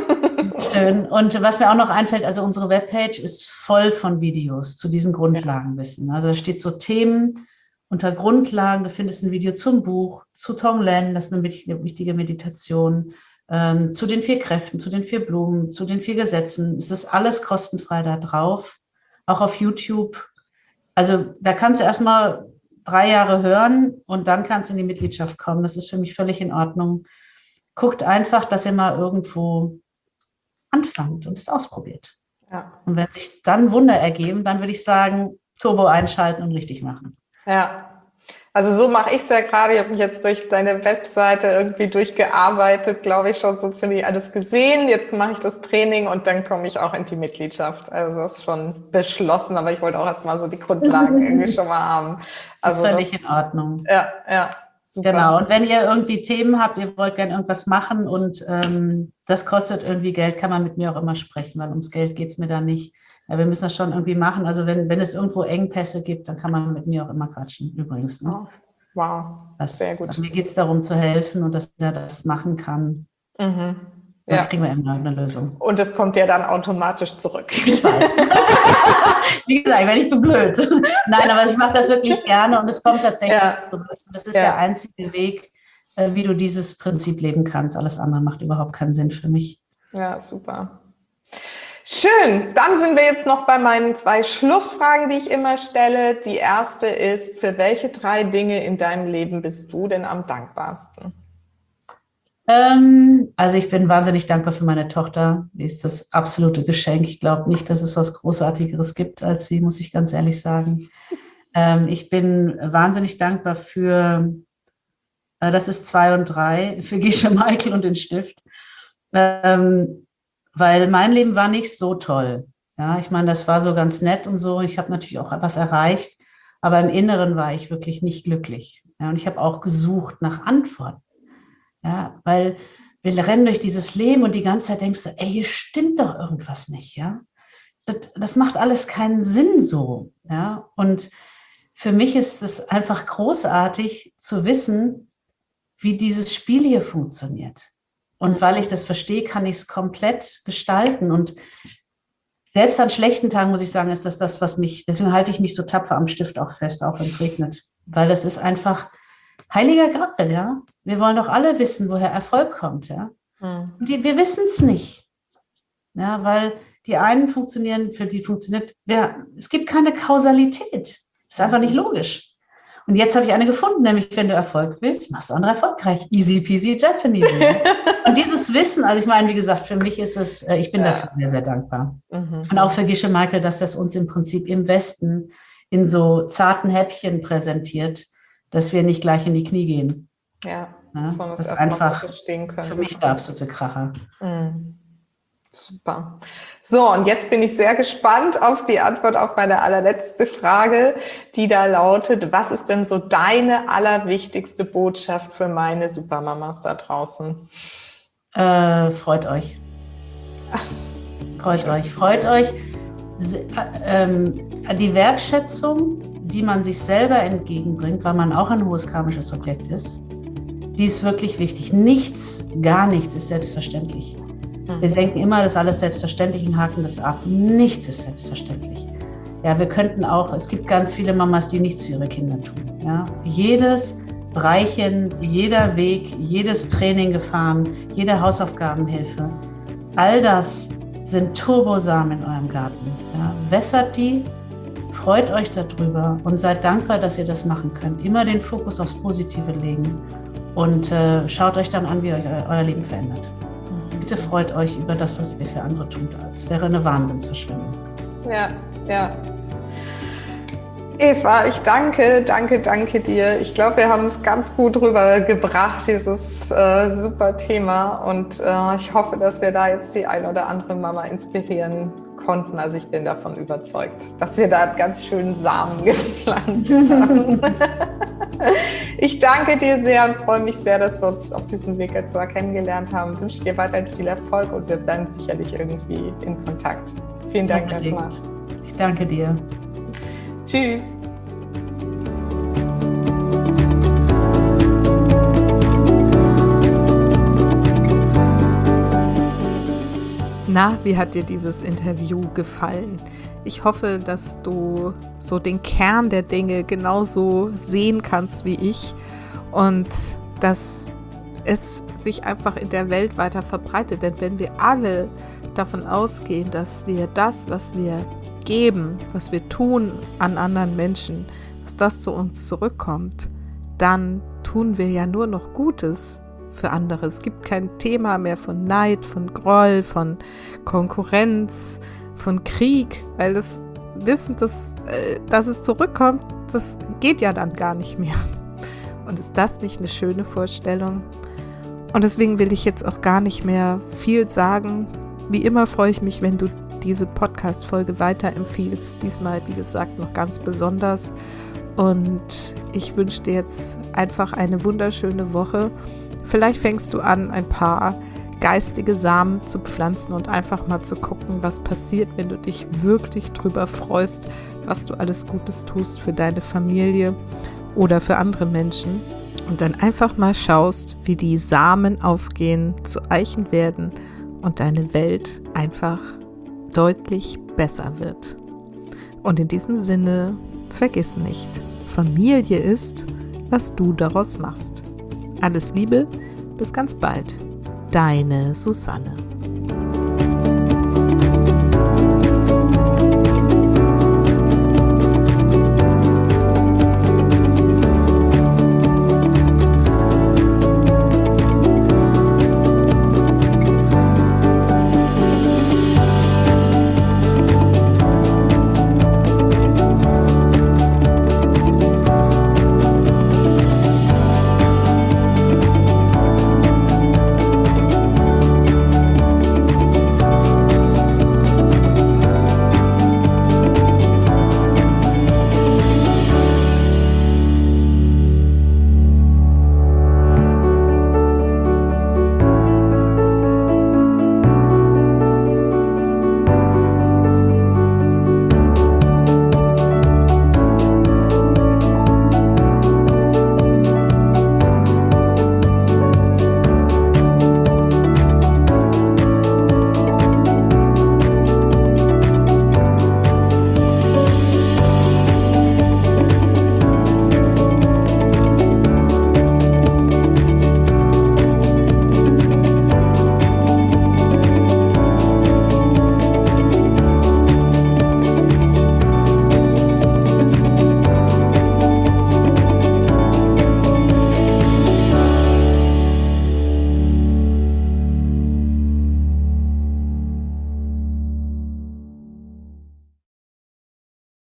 Schön. Und was mir auch noch einfällt, also unsere Webpage ist voll von Videos zu diesen Grundlagenwissen. Also da steht so Themen unter Grundlagen. Du findest ein Video zum Buch, zu Tonglen, das ist eine wichtige Meditation, ähm, zu den vier Kräften, zu den vier Blumen, zu den vier Gesetzen. Es ist alles kostenfrei da drauf, auch auf YouTube. Also da kannst du erstmal drei Jahre hören und dann kannst du in die Mitgliedschaft kommen. Das ist für mich völlig in Ordnung. Guckt einfach, dass ihr mal irgendwo anfangt und es ausprobiert. Ja. Und wenn sich dann Wunder ergeben, dann würde ich sagen, Turbo einschalten und richtig machen. Ja, also so mache ich es ja gerade. Ich habe mich jetzt durch deine Webseite irgendwie durchgearbeitet, glaube ich, schon so ziemlich alles gesehen. Jetzt mache ich das Training und dann komme ich auch in die Mitgliedschaft. Also das ist schon beschlossen, aber ich wollte auch erstmal so die Grundlagen irgendwie schon mal haben. Also das ist völlig das, in Ordnung. Ja, ja. Super. Genau, und wenn ihr irgendwie Themen habt, ihr wollt gerne irgendwas machen und ähm, das kostet irgendwie Geld, kann man mit mir auch immer sprechen, weil ums Geld geht es mir da nicht. Ja, wir müssen das schon irgendwie machen. Also wenn, wenn es irgendwo Engpässe gibt, dann kann man mit mir auch immer quatschen, übrigens. Ne? Oh, wow, das, sehr gut. Mir geht es darum zu helfen und dass er das machen kann. Mhm. Dann Ja. kriegen wir immer eine Lösung. Und es kommt ja dann automatisch zurück. Ich weiß. Wie gesagt, ich bin nicht so blöd. Nein, aber ich mache das wirklich gerne und es kommt tatsächlich Ja. zurück. Das ist Ja. der einzige Weg, wie du dieses Prinzip leben kannst. Alles andere macht überhaupt keinen Sinn für mich. Ja, super. Schön, dann sind wir jetzt noch bei meinen zwei Schlussfragen, die ich immer stelle. Die erste ist, für welche drei Dinge in deinem Leben bist du denn am dankbarsten? Ähm, also ich bin wahnsinnig dankbar für meine Tochter. Die ist das absolute Geschenk. Ich glaube nicht, dass es was Großartigeres gibt als sie, muss ich ganz ehrlich sagen. Ähm, ich bin wahnsinnig dankbar für, äh, das ist zwei und drei, für Gesche Michael und den Stift. Ähm, weil mein Leben war nicht so toll. Ja, ich meine, das war so ganz nett und so. Ich habe natürlich auch etwas erreicht, aber im Inneren war ich wirklich nicht glücklich. Ja, und ich habe auch gesucht nach Antworten. Ja, weil wir rennen durch dieses Leben und die ganze Zeit denkst du, ey, hier stimmt doch irgendwas nicht, ja. Das, das macht alles keinen Sinn so, ja. Und für mich ist es einfach großartig zu wissen, wie dieses Spiel hier funktioniert. Und weil ich das verstehe, kann ich es komplett gestalten. Und selbst an schlechten Tagen, muss ich sagen, ist das das, was mich, deswegen halte ich mich so tapfer am Stift auch fest, auch wenn es regnet. Weil das ist einfach heiliger Gral, ja. Wir wollen doch alle wissen, woher Erfolg kommt, ja. Hm. Und die, wir wissen es nicht. Ja, weil die einen funktionieren, für die funktioniert, ja, es gibt keine Kausalität. Das ist einfach nicht logisch. Und jetzt habe ich eine gefunden, nämlich wenn du Erfolg willst, machst du andere erfolgreich. Easy peasy Japanese. Und dieses Wissen, also ich meine, wie gesagt, für mich ist es, ich bin Ja. dafür sehr, sehr dankbar. Mhm. Und auch für Gesche Michael, dass das uns im Prinzip im Westen in so zarten Häppchen präsentiert, dass wir nicht gleich in die Knie gehen. Ja, ja sondern das es ist erstmal einfach so verstehen können. Für mich der absolute Kracher. Mhm. Super. So, und jetzt bin ich sehr gespannt auf die Antwort auf meine allerletzte Frage, die da lautet: Was ist denn so deine allerwichtigste Botschaft für meine Supermamas da draußen? Äh, freut euch. Freut Schön. euch, freut euch. Ähm, die Wertschätzung, die man sich selber entgegenbringt, weil man auch ein hohes karmisches Objekt ist, die ist wirklich wichtig. Nichts, gar nichts ist selbstverständlich. Wir denken immer, das ist alles selbstverständlich und haken das ab. Nichts ist selbstverständlich. Ja, wir könnten auch, es gibt ganz viele Mamas, die nichts für ihre Kinder tun. Ja, jedes Bereichen, jeder Weg, jedes Training gefahren, jede Hausaufgabenhilfe, all das sind Turbosamen in eurem Garten. Ja, wässert die, freut euch darüber und seid dankbar, dass ihr das machen könnt. Immer den Fokus aufs Positive legen und äh, schaut euch dann an, wie euch euer Leben verändert. Bitte freut euch über das, was ihr für andere tut. Es wäre eine Wahnsinnsverschwendung. Ja, ja. Eva, ich danke, danke, danke dir. Ich glaube, wir haben es ganz gut rübergebracht, dieses äh, super Thema. Und äh, ich hoffe, dass wir da jetzt die ein oder andere Mama inspirieren konnten. Also ich bin davon überzeugt, dass wir da ganz schön Samen gepflanzt haben. Ich danke dir sehr und freue mich sehr, dass wir uns auf diesem Weg jetzt mal kennengelernt haben. Ich wünsche dir weiterhin viel Erfolg und wir bleiben sicherlich irgendwie in Kontakt. Vielen Dank erstmal. Ich danke dir. Tschüss. Na, wie hat dir dieses Interview gefallen? Ich hoffe, dass du so den Kern der Dinge genauso sehen kannst wie ich und dass es sich einfach in der Welt weiter verbreitet. Denn wenn wir alle davon ausgehen, dass wir das, was wir geben, was wir tun an anderen Menschen, dass das zu uns zurückkommt, dann tun wir ja nur noch Gutes für andere. Es gibt kein Thema mehr von Neid, von Groll, von Konkurrenz, von Krieg, weil das Wissen, dass, äh, dass es zurückkommt, das geht ja dann gar nicht mehr. Und ist das nicht eine schöne Vorstellung? Und deswegen will ich jetzt auch gar nicht mehr viel sagen. Wie immer freue ich mich, wenn du diese Podcast-Folge weiterempfiehlst. Diesmal, wie gesagt, noch ganz besonders. Und ich wünsche dir jetzt einfach eine wunderschöne Woche. Vielleicht fängst du an, ein paar geistige Samen zu pflanzen und einfach mal zu gucken, was passiert, wenn du dich wirklich drüber freust, was du alles Gutes tust für deine Familie oder für andere Menschen. Und dann einfach mal schaust, wie die Samen aufgehen, zu Eichen werden und deine Welt einfach deutlich besser wird. Und in diesem Sinne, vergiss nicht, Familie ist, was du daraus machst. Alles Liebe, bis ganz bald. Deine Susanne.